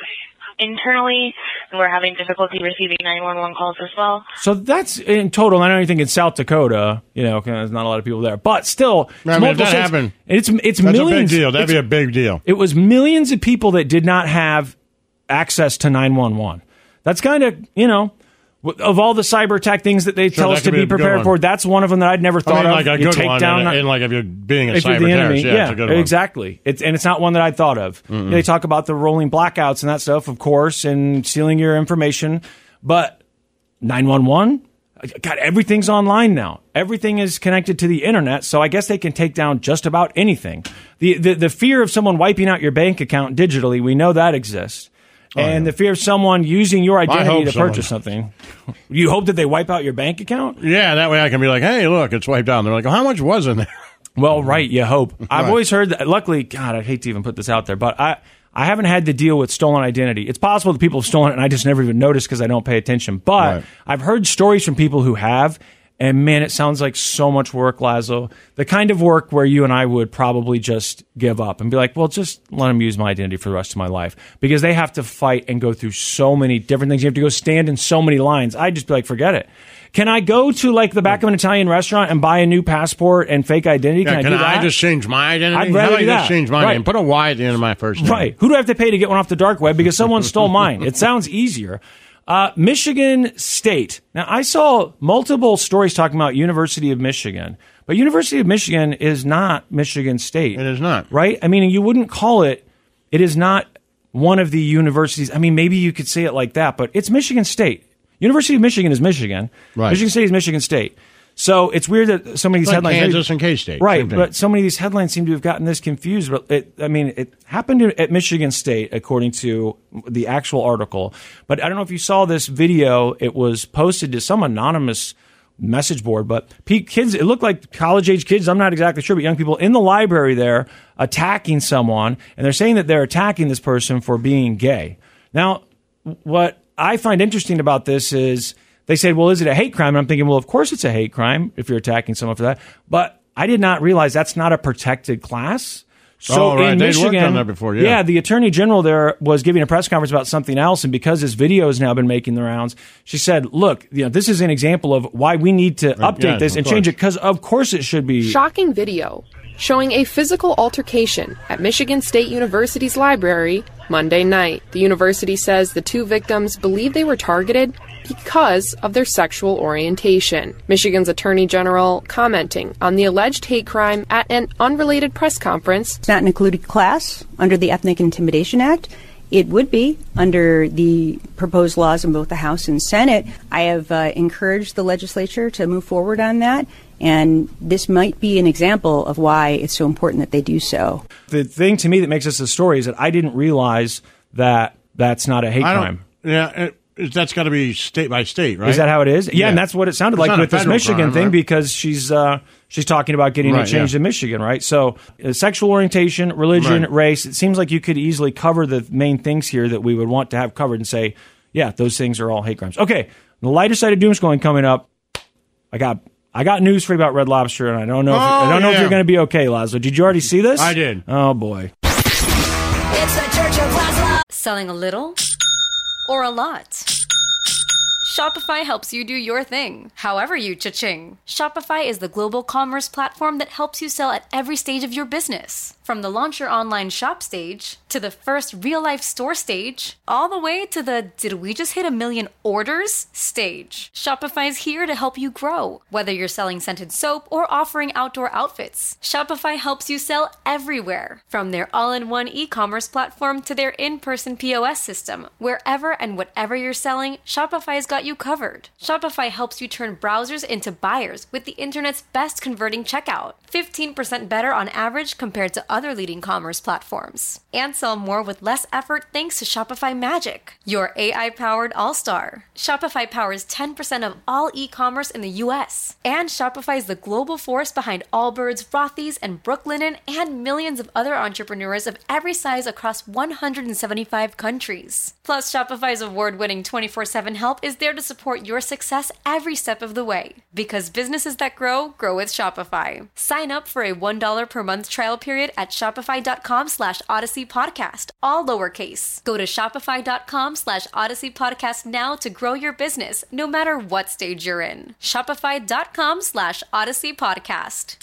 internally, and we're having difficulty receiving nine one one calls as well. So that's in total. I don't think in South Dakota, you know, 'cause there's not a lot of people there, but still, I mean, if that happened, it's it's that's millions. a big deal. That'd be a big deal. It was millions of people that did not have access to nine one one. That's kind of, you know, of all the cyber attack things that they Sure, tell that us to could be be a good prepared one. for, that's one of them that I'd never thought I mean, like of. a You good take one, down, and, and like if you're being a if you're cyber the terrorist, enemy, yeah, yeah, it's a good one. exactly. It's and it's not one that I thought of. You know, they talk about the rolling blackouts and that stuff, of course, and stealing your information, but nine one one, God, everything's online now. Everything is connected to the internet, so I guess they can take down just about anything. The the, the fear of someone wiping out your bank account digitally, we know that exists. Oh, and yeah. the fear of someone using your I identity hope to someone- purchase something. You hope that they wipe out your bank account? Yeah, that way I can be like, hey, look, it's wiped out. And they're like, oh, how much was in there? Well, right, you hope. I've Right. always heard that. Luckily, God, I hate to even put this out there, but I, I haven't had to deal with stolen identity. It's possible that people have stolen it and I just never even noticed because I don't pay attention. But Right. I've heard stories from people who have, and man, it sounds like so much work, Lazo. The kind of work where you and I would probably just give up and be like, well, just let them use my identity for the rest of my life. Because they have to fight and go through so many different things. You have to go stand in so many lines. I'd just be like, forget it. Can I go to like the back of an Italian restaurant and buy a new passport and fake identity? Yeah, Can I can do I that? just change my identity? I'd How rather about do you that. just change my Right. name? Put a Y at the end of my first name. Right. Who do I have to pay to get one off the dark web because someone stole mine? It sounds easier. Uh, Michigan State. Now, I saw multiple stories talking about University of Michigan, but University of Michigan is not Michigan State. It is not. Right? I mean, you wouldn't call it, it is not one of the universities. I mean, maybe you could say it like that, but it's Michigan State. University of Michigan is Michigan. Right. Michigan State is Michigan State. So it's weird that some of these Like headlines, Kansas and K-State. right? Same thing. But so many of these headlines seem to have gotten this confused. But it, I mean, it happened at Michigan State, according to the actual article. But I don't know if you saw this video. It was posted to some anonymous message board. But pe- kids, it looked like college age kids. I'm not exactly sure, but young people in the library there attacking someone, and they're saying that they're attacking this person for being gay. Now, what I find interesting about this is they said, well, is it a hate crime? And I'm thinking, well, of course it's a hate crime if you're attacking someone for that. But I did not realize that's not a protected class. So Oh, right. in They'd Michigan, worked on that before, yeah. the attorney general there was giving a press conference about something else. And because this video has now been making the rounds, she said, look, you know, this is an example of why we need to update yeah, this of and change course. it, because of course it should be. Shocking video showing a physical altercation at Michigan State University's library Monday night. The university says the two victims believe they were targeted because of their sexual orientation. Michigan's Attorney General commenting on the alleged hate crime at an unrelated press conference. It's not an included class under the Ethnic Intimidation Act. It would be under the proposed laws in both the House and Senate. I have uh, encouraged the legislature to move forward on that, and this might be an example of why it's so important that they do so. The thing to me that makes this a story is that I didn't realize that that's not a hate I don't- crime. Yeah, it, that's got to be state by state, right? Is that how it is? Yeah, Yeah. and that's what it sounded It's like not a with this federal Michigan crime, thing right? because she's uh, She's talking about getting Right, it changed yeah. in Michigan, right? So uh, sexual orientation, religion, Right. race, it seems like you could easily cover the main things here that we would want to have covered and say, yeah, those things are all hate crimes. Okay, the lighter side of doom scrolling coming up. I got I got news for you about Red Lobster, and I don't know if, Oh, I don't know if yeah. you're going to be okay, Laszlo. Did you already see this? I did. Oh, boy. It's the Church of Laszlo. Selling a little or a lot? Shopify helps you do your thing, however you cha-ching. Shopify is the global commerce platform that helps you sell at every stage of your business. From the launch your online shop stage, to the first real-life store stage, all the way to the did we just hit a million orders stage. Shopify is here to help you grow. Whether you're selling scented soap or offering outdoor outfits, Shopify helps you sell everywhere. From their all-in-one e-commerce platform to their in-person P O S system, wherever and whatever you're selling, Shopify's got you covered. Shopify helps you turn browsers into buyers with the internet's best converting checkout. fifteen percent better on average compared to other leading commerce platforms. And sell more with less effort thanks to Shopify Magic, your A I-powered all-star. Shopify powers ten percent of all e-commerce in the U S. And Shopify is the global force behind Allbirds, Rothy's, and Brooklinen, and millions of other entrepreneurs of every size across one hundred seventy-five countries. Plus, Shopify's award-winning twenty-four seven help is there to support your success every step of the way. Because businesses that grow, grow with Shopify. Sign up for a one dollar per month trial period at shopify.com slash Odyssey Podcast, all lowercase. Go to shopify.com slash Odyssey Podcast now to grow your business, no matter what stage you're in. Shopify.com slash Odyssey Podcast.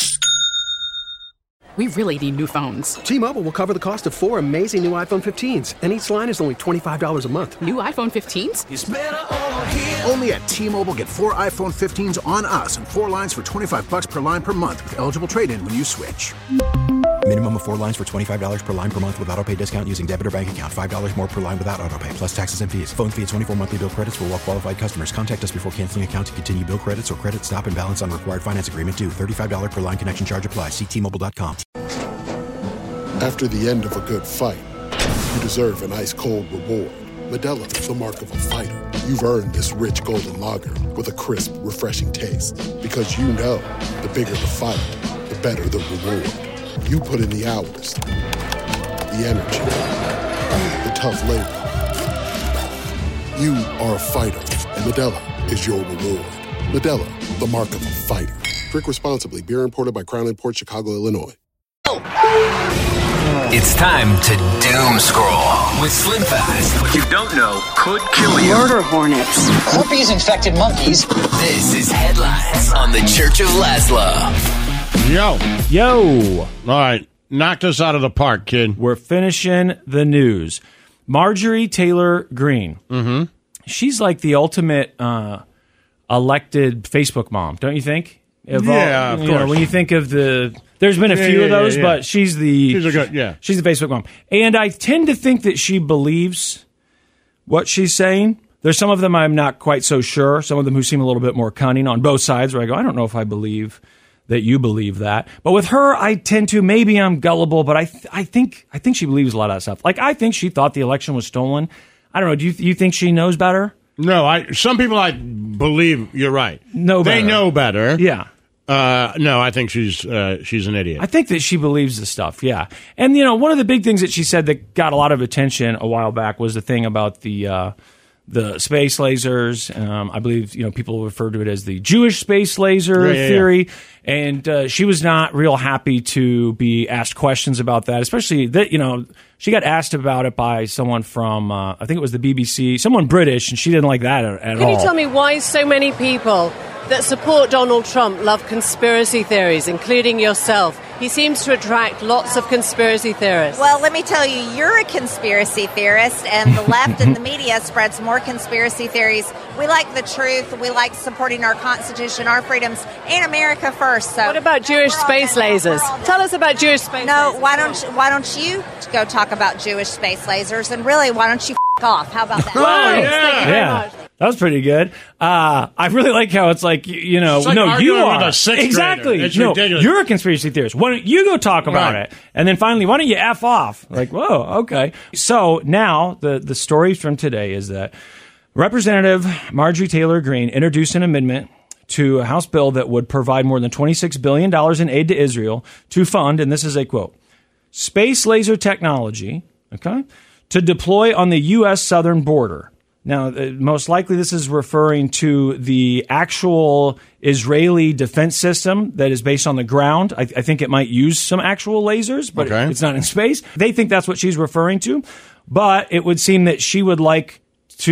We really need new phones. T-Mobile will cover the cost of four amazing new iPhone fifteens, and each line is only twenty-five dollars a month. New iPhone fifteens? It's better over here. Only at T-Mobile, get four iPhone fifteens on us and four lines for twenty-five bucks per line per month with eligible trade-in when you switch. Minimum of four lines for twenty-five dollars per line per month with autopay discount using debit or bank account. five dollars more per line without autopay, plus taxes and fees. Phone fee at twenty-four monthly bill credits for well-qualified customers. Contact us before canceling account to continue bill credits or credit stop and balance on required finance agreement due. thirty-five dollars per line connection charge applies. See T Mobile dot com. After the end of a good fight, you deserve an ice-cold reward. Modelo is the mark of a fighter. You've earned this rich golden lager with a crisp, refreshing taste. Because you know, the bigger the fight, the better the reward. You put in the hours, the energy, the tough labor. You are a fighter, and Modelo is your reward. Modelo, the mark of a fighter. Drink responsibly. Beer imported by Crown Imports, Chicago, Illinois. It's time to doom scroll with Slim Fast. What you don't know could kill you. Murder hornets. Herpes infected monkeys. This is Headlines on the Church of Laszlo. Yo. Yo. All right. Knocked us out of the park, kid. We're finishing the news. Marjorie Taylor Greene. Mm-hmm. She's like the ultimate uh, elected Facebook mom, don't you think? Of Yeah, all, of you course. know, when you think of the... There's been a Yeah, few yeah, of those, yeah, yeah. but she's the... She's a good, yeah. She's the Facebook mom. And I tend to think that she believes what she's saying. There's some of them I'm not quite so sure. Some of them who seem a little bit more cunning on both sides, where I go, I don't know if I believe that you believe that. But with her, I tend to, maybe I'm gullible, but I th- I think I think she believes a lot of that stuff. Like, I think she thought the election was stolen. I don't know. Do you, you think she knows better? No, I. Some people I believe you're right. Know They better. know better. Yeah. Uh, no, I think she's uh, she's an idiot. I think that she believes the stuff, yeah. And, you know, one of the big things that she said that got a lot of attention a while back was the thing about the uh, the space lasers. Um, I believe, you know, people refer to it as the Jewish space laser Yeah, yeah, theory. And uh, she was not real happy to be asked questions about that, especially that, you know, she got asked about it by someone from, uh, I think it was the B B C, someone British, and she didn't like that at, at Can all. you tell me why so many people that support Donald Trump love conspiracy theories, including yourself? He seems to attract lots of conspiracy theorists. Well, let me tell you, you're a conspiracy theorist, and the left and the media spreads more conspiracy theories. We like the truth. We like supporting our Constitution, our freedoms, and America first. So, What about Jewish space lasers? Tell us about Jewish space no, lasers. why don't you, why don't you go talk about Jewish space lasers? And really, why don't you f- off? How about that? Oh, Thank you very yeah. much. That was pretty good. Uh, I really like how it's like, you, you know, It's like no, you arguing with are. a sixth Exactly. grader. It's no, ridiculous. you're a conspiracy theorist. Why don't you go talk about Right. it? And then finally, why don't you F off? Like, whoa, okay. So now the, the story from today is that Representative Marjorie Taylor Greene introduced an amendment to a House bill that would provide more than twenty-six billion dollars in aid to Israel to fund, and this is a quote, space laser technology, okay, to deploy on the U S southern border. Now, uh, most likely this is referring to the actual Israeli defense system that is based on the ground. I, I think it might use some actual lasers, but Okay. it, it's not in space. They think that's what she's referring to, but it would seem that she would like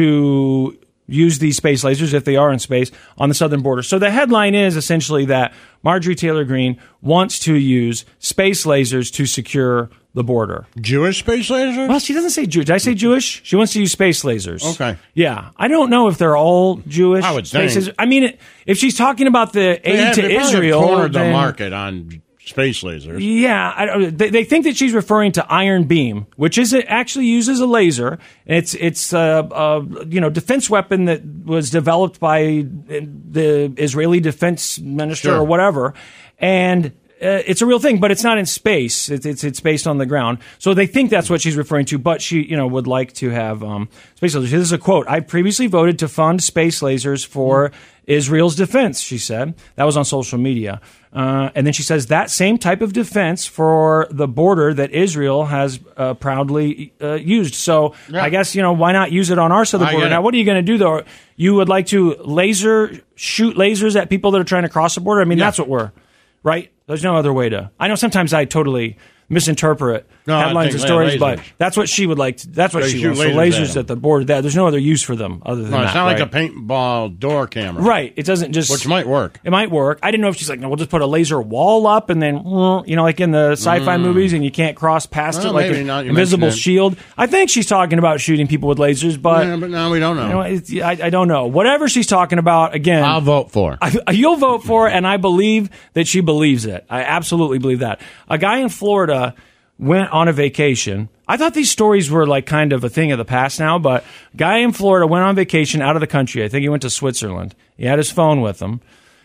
to use these space lasers, if they are in space, on the southern border. So the headline is essentially that Marjorie Taylor Greene wants to use space lasers to secure the border. Jewish space lasers? Well, she doesn't say Jewish. Did I say Jewish? She wants to use space lasers. Okay. Yeah. I don't know if they're all Jewish. I would space think. lasers. I mean, if she's talking about the They aid have- to they probably Israel, cornered the then- market on space lasers. yeah, I, don't- they, they think that she's referring to Iron Beam, which is it actually uses a laser. It's it's a, a you know defense weapon that was developed by the Israeli defense minister Sure. or whatever, and. Uh, it's a real thing, but it's not in space. It's, it's it's based on the ground. So they think that's what she's referring to. But she, you know, would like to have um, space lasers. This is a quote: "I previously voted to fund space lasers for Israel's defense." She said that was on social media, uh, and then she says that same type of defense for the border that Israel has uh, proudly uh, used. So Yeah. I guess you know why not use it on our southern I border? get it. Now, what are you going to do though? You would like to laser shoot lasers at people that are trying to cross the border? I mean, Yeah. that's what we're right. There's no other way to. I know sometimes I totally misinterpret No, I headlines think and stories, lasers. but that's what she would like. To, that's what They she shoot wants. So lasers lasers at at the border. That there's no other use for them other than No, that. it's not right? like a paintball door camera. Right. It doesn't just. Which might work. It might work. I didn't know if she's like, no, we'll just put a laser wall up and then, you know, like in the sci-fi Mm. movies, and you can't cross past Well, it like maybe an not, you invisible mentioned it. shield. I think she's talking about shooting people with lasers, but Yeah, but now we don't know. you know, it's, I, I don't know. Whatever she's talking about, again, I'll vote for. I, you'll vote for it, and I believe that she believes it. I absolutely believe that. A guy in Florida went on a vacation. I thought these stories were like kind of a thing of the past now, but a guy in Florida went on vacation out of the country. I think he went to Switzerland. He had his phone with him.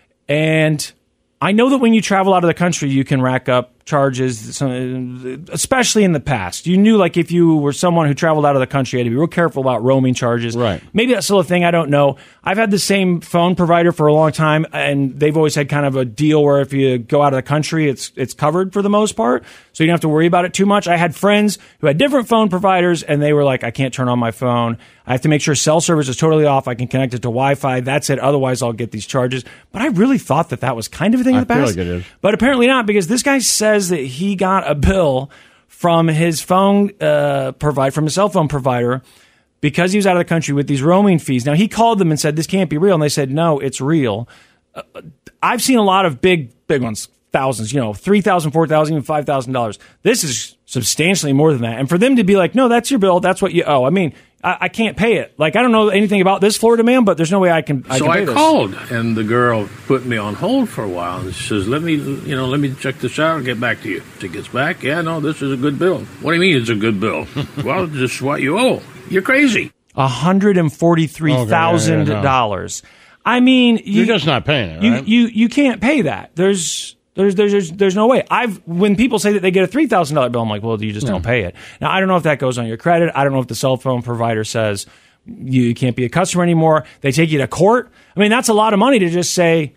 And I know that when you travel out of the country, you can rack up charges, some- especially in the past. You knew, like, if you were someone who traveled out of the country, you had to be real careful about roaming charges. Right. Maybe that's still a thing. I don't know. I've had the same phone provider for a long time, and they've always had kind of a deal where if you go out of the country, it's it's covered for the most part, so you don't have to worry about it too much. I had friends who had different phone providers, and they were like, I can't turn on my phone. I have to make sure cell service is totally off. I can connect it to Wi-Fi. That's it. Otherwise, I'll get these charges. But I really thought that that was kind of a thing I in the feel past. like it is. But apparently not, because this guy says that he got a bill from his phone uh, provide from his cell phone provider because he was out of the country with these roaming fees. Now, he called them and said, this can't be real. And they said, no, it's real. Uh, I've seen a lot of big, big ones, thousands, you know, three thousand dollars, four thousand dollars, even five thousand dollars. This is substantially more than that. And for them to be like, no, that's your bill. That's what you owe. I mean, I, I can't pay it. Like, I don't know anything about this Florida man, but there's no way I can, I so can pay I this. called, and the girl put me on hold for a while, and she says, "Let me, you know, let me check this out and get back to you." She gets back, yeah, no, this is a good bill. What do you mean it's a good bill? Well, this is what you owe. You're crazy. one hundred forty-three thousand dollars. Okay, yeah, yeah, I mean, you, You're just not paying it, you, right? you you can't pay that. There's there's there's there's, there's no way. I've when people say that they get a three thousand dollar bill, I'm like, well, you just Yeah. don't pay it. Now, I don't know if that goes on your credit. I don't know if the cell phone provider says you can't be a customer anymore. They take you to court. I mean, that's a lot of money to just say,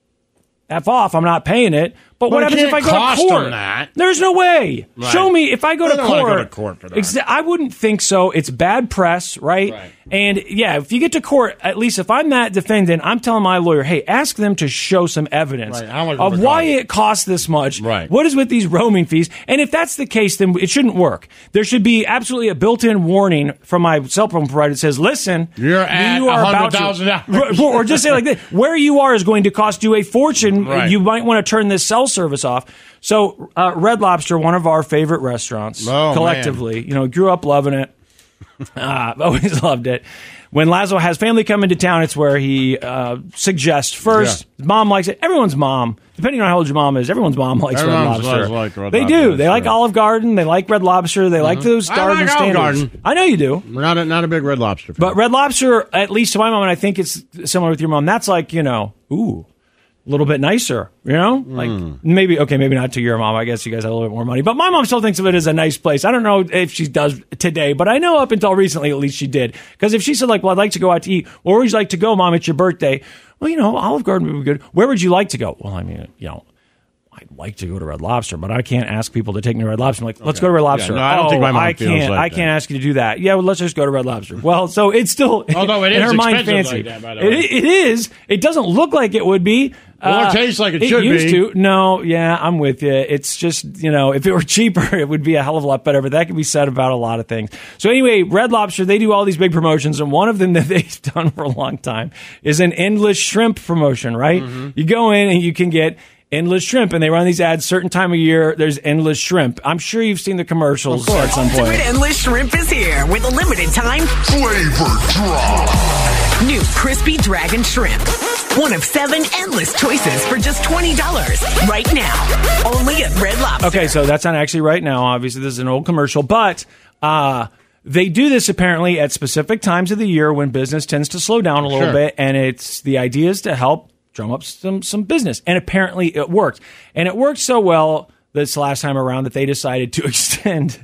F off, I'm not paying it. But Well, what it happens if I can't go cost to court? them that. There's no way. Right. Show me if I go I to don't wanna court. go to court for that. Exa- I wouldn't think so. It's bad press, right? Right. And yeah, if you get to court, at least if I'm that defendant, I'm telling my lawyer, hey, ask them to show some evidence Right. How much of would it why cost? it costs this much. Right. What is with these roaming fees? And if that's the case, then it shouldn't work. There should be absolutely a built-in warning from my cell phone provider that says, listen, You're at you are about to- one hundred thousand dollars. or just say like this, where you are is going to cost you a fortune. Right. You might want to turn this cell service off. So uh, Red Lobster, one of our favorite restaurants, Oh, collectively, you know, grew up loving it. Uh, always loved it. When Laszlo has family come into town, it's where he uh, suggests first. His mom likes it. Everyone's mom, depending on how old your mom is, everyone's mom likes Everyone's Red Lobster. does like Red they Lobster, do. that's They like true. Olive Garden. They like Red Lobster. They like those I garden like Olive standards. Garden. I know you do. We're not a, not a big Red Lobster fan. But Red Lobster, at least to my mom, and I think it's similar with your mom, that's like, you know, ooh, a little bit nicer, you know? Like Mm. maybe, okay, maybe not to your mom. I guess you guys have a little bit more money. But my mom still thinks of it as a nice place. I don't know if she does today, but I know up until recently, at least she did. Because if she said, like, well, I'd like to go out to eat, where would you like to go, Mom? It's your birthday. Well, you know, Olive Garden would be good. Where would you like to go? Well, I mean, you know, I'd like to go to Red Lobster, but I can't ask people to take me to Red Lobster. I'm like, let's Okay. go to Red Lobster. Yeah, no, I don't oh, think my mom I feels can't, like I that. can't ask you to do that. Yeah, well, let's just go to Red Lobster. Well, so it's still, Although it in is her mind, expensive fancy. like that, by the It, way. it is. It doesn't look like it would be. Well, it tastes like it should used be. To. No, yeah, I'm with you. It's just, you know, if it were cheaper, it would be a hell of a lot better, but that can be said about a lot of things. So anyway, Red Lobster, they do all these big promotions, and one of them that they've done for a long time is an endless shrimp promotion, right? Mm-hmm. You go in and you can get endless shrimp, and they run these ads certain time of year. There's endless shrimp. I'm sure you've seen the commercials at some point. Ultimate Endless Shrimp is here with a limited time flavor drop. New crispy dragon shrimp. One of seven endless choices for just twenty dollars right now. Only at Red Lobster. Okay, so that's not actually right now. Obviously, this is an old commercial, but uh, they do this apparently at specific times of the year when business tends to slow down a little Sure. bit, and it's the idea is to help drum up some some business, and apparently it worked, and it worked so well this last time around that they decided to extend.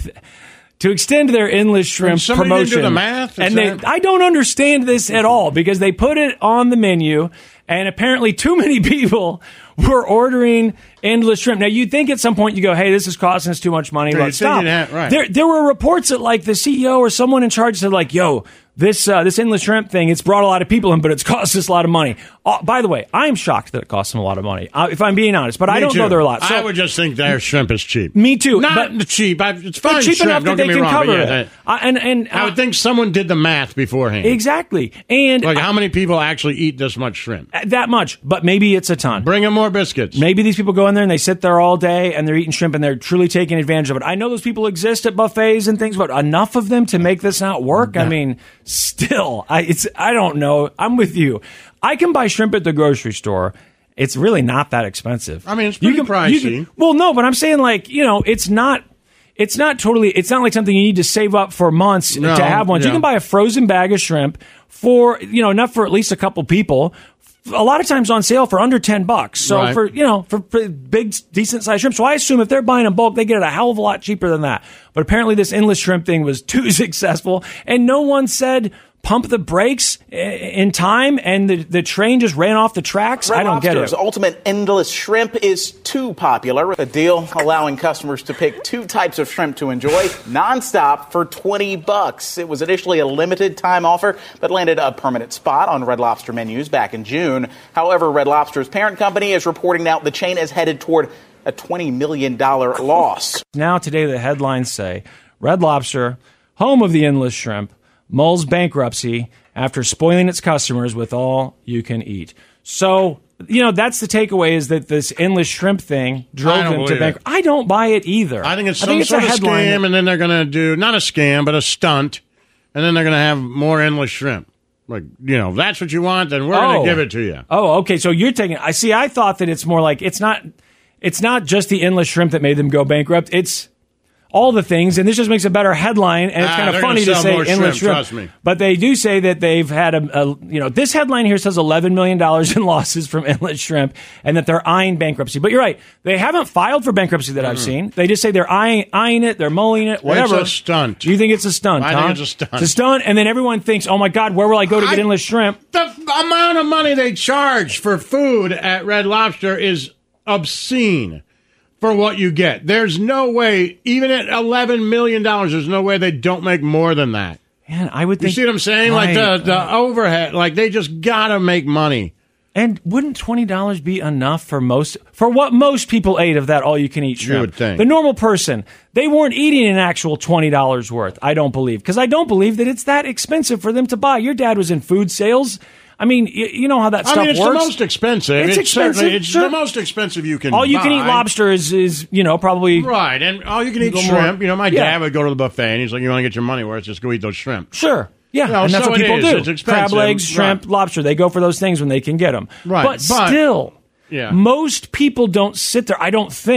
To extend their endless shrimp somebody promotion, didn't do the math? Is and they, that- I don't understand this at all because they put it on the menu, and apparently too many people were ordering endless shrimp. Now you'd think at some point you go, "Hey, this is costing us too much money. Yeah, Let's you'd think stop." you'd have- right. There, there were reports that like the C E O or someone in charge said, like, "Yo, this uh, this endless shrimp thing, it's brought a lot of people in, but it's cost us a lot of money." Uh, by the way, I am shocked that it costs them a lot of money, uh, if I'm being honest. But I Me don't too. go there a lot. So, I would just think their shrimp is cheap. Me too. Not but, cheap. I, it's but fine cheap shrimp, enough don't that get they me can wrong, cover but yeah, it. Uh, and and I uh, would think someone did the math beforehand. Exactly. And like how many people actually eat this much shrimp? That much, but maybe it's a ton. Bring them more biscuits. Maybe these people go in there and they sit there all day and they're eating shrimp and they're truly taking advantage of it. I know those people exist at buffets and things, but enough of them to make this not work? I mean, still, I it's I don't know. I'm with you. I can buy shrimp at the grocery store. It's really not that expensive. I mean, it's You pretty can- pricey. you can- well, no, but I'm saying like, you know, it's not it's not totally it's not like something you need to save up for months No, to have one. You yeah. can buy a frozen bag of shrimp for, you know, enough for at least a couple people. A lot of times on sale for under ten bucks. So Right. for, you know, for, for big, decent sized shrimp. So I assume if they're buying in bulk, they get it a hell of a lot cheaper than that. But apparently this endless shrimp thing was too successful and no one said pump the brakes i- in time and the, the train just ran off the tracks. Red I don't get Lobster's it. Ultimate Endless Shrimp is too popular. A deal allowing customers to pick two types of shrimp to enjoy nonstop for twenty bucks. It was initially a limited time offer, but landed a permanent spot on Red Lobster menus back in June. However, Red Lobster's parent company is reporting now the chain is headed toward a twenty million dollars loss. Now today the headlines say Red Lobster, home of the endless shrimp, mulls bankruptcy after spoiling its customers with all you can eat. So, you know, that's the takeaway is that this endless shrimp thing I drove don't them to believe bankruptcy. it. I don't buy it either. I think it's I some think sort a of headline. scam, and then they're going to do not a scam, but a stunt, and then they're going to have more endless shrimp. Like, you know, that's what you want, then we're going Oh. to give it to you. Oh, okay. So you're taking. I see. I thought that it's more like it's not. It's not just the endless shrimp that made them go bankrupt. It's all the things, and this just makes a better headline. And it's Ah, kind of they're funny gonna to sell say more endless shrimp, shrimp. trust me. But they do say that they've had a, a. You know, this headline here says eleven million dollars in losses from endless shrimp, and that they're eyeing bankruptcy. But you're right. They haven't filed for bankruptcy that I've Mm. seen. They just say they're eyeing, eyeing it. They're mulling it. Whatever. It's a stunt. Do you think it's a stunt? I huh? think it's a stunt. It's a stunt, and then everyone thinks, "Oh my God, where will I go to get I- endless shrimp?" The f- amount of money they charge for food at Red Lobster is obscene for what you get. There's no way, even at eleven million dollars, there's no way they don't make more than that. Man, I would You think. see what I'm saying? Like Right. the, the overhead, like they just got to make money. And wouldn't twenty dollars be enough for most for what most people ate of that all you can eat shrimp? You would think. The normal person, they weren't eating an actual twenty dollars worth, I don't believe. Because I don't believe that it's that expensive for them to buy. Your dad was in food sales. I mean, you, you know how that I stuff mean, it's works. the most expensive. It's certainly- expensive, It's sure. the most expensive you can all you can eat buy. lobster is, is you know, probably Right, and all you can eat A little more- shrimp. You know, my Yeah. dad would go to the buffet, and he's like, you want to get your money worth, just go eat those shrimp. Sure. Yeah, You know, and that's so what it people is. do. It's expensive. Crab legs, shrimp, Right. lobster. They go for those things when they can get them. Right, But, but- still, Yeah. most people don't sit there, I don't think,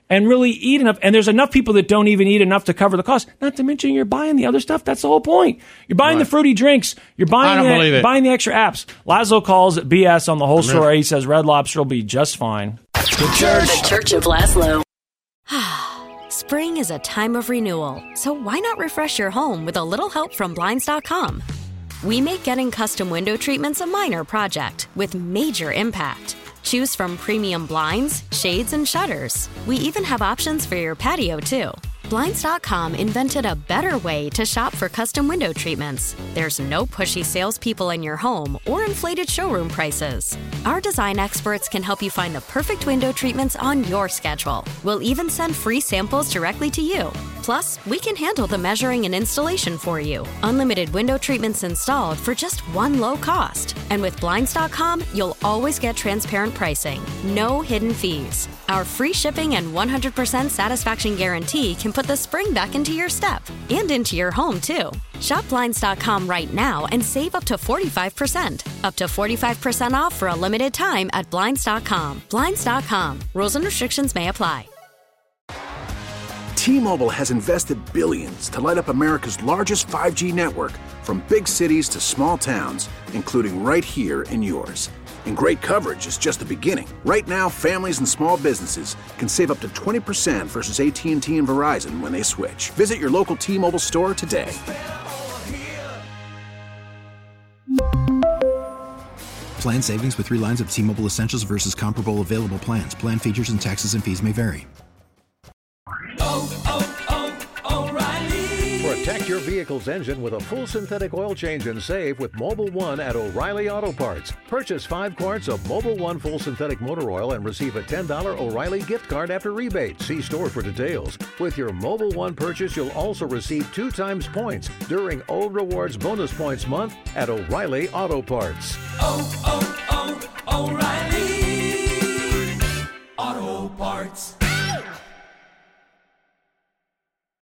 and really eat enough. And there's enough people that don't even eat enough to cover the cost. Not to mention you're buying the other stuff. That's the whole point. You're buying Right. the fruity drinks. You're buying I don't the, believe it. buying the extra apps. Laszlo calls it B S on the whole I'm story. He says Red Lobster will be just fine. The Church. The Church of Laszlo. Spring is a time of renewal, so why not refresh your home with a little help from Blinds dot com? We make getting custom window treatments a minor project with major impact. Choose from premium blinds, shades, and shutters. We even have options for your patio, too. Blinds dot com invented a better way to shop for custom window treatments. There's no pushy salespeople in your home or inflated showroom prices. Our design experts can help you find the perfect window treatments on your schedule. We'll even send free samples directly to you. Plus, we can handle the measuring and installation for you. Unlimited window treatments installed for just one low cost. And with Blinds dot com, you'll always get transparent pricing. No hidden fees. Our free shipping and one hundred percent satisfaction guarantee can put the spring back into your step and into your home, too. Shop Blinds dot com right now and save up to forty-five percent. Up to forty-five percent off for a limited time at Blinds dot com. Blinds dot com. Rules and restrictions may apply. T-Mobile has invested billions to light up America's largest five G network, from big cities to small towns, including right here in yours. And great coverage is just the beginning. Right now, families and small businesses can save up to twenty percent versus A T and T and Verizon when they switch. Visit your local T-Mobile store today. Plan savings with three lines of T-Mobile Essentials versus comparable available plans. Plan features and taxes and fees may vary. Protect your vehicle's engine with a full synthetic oil change and save with Mobil one at O'Reilly Auto Parts. Purchase five quarts of Mobil one full synthetic motor oil and receive a ten dollars O'Reilly gift card after rebate. See store for details. With your Mobil one purchase, you'll also receive two times points during O Rewards Bonus Points Month at O'Reilly Auto Parts. Oh, oh, oh, O'Reilly Auto Parts.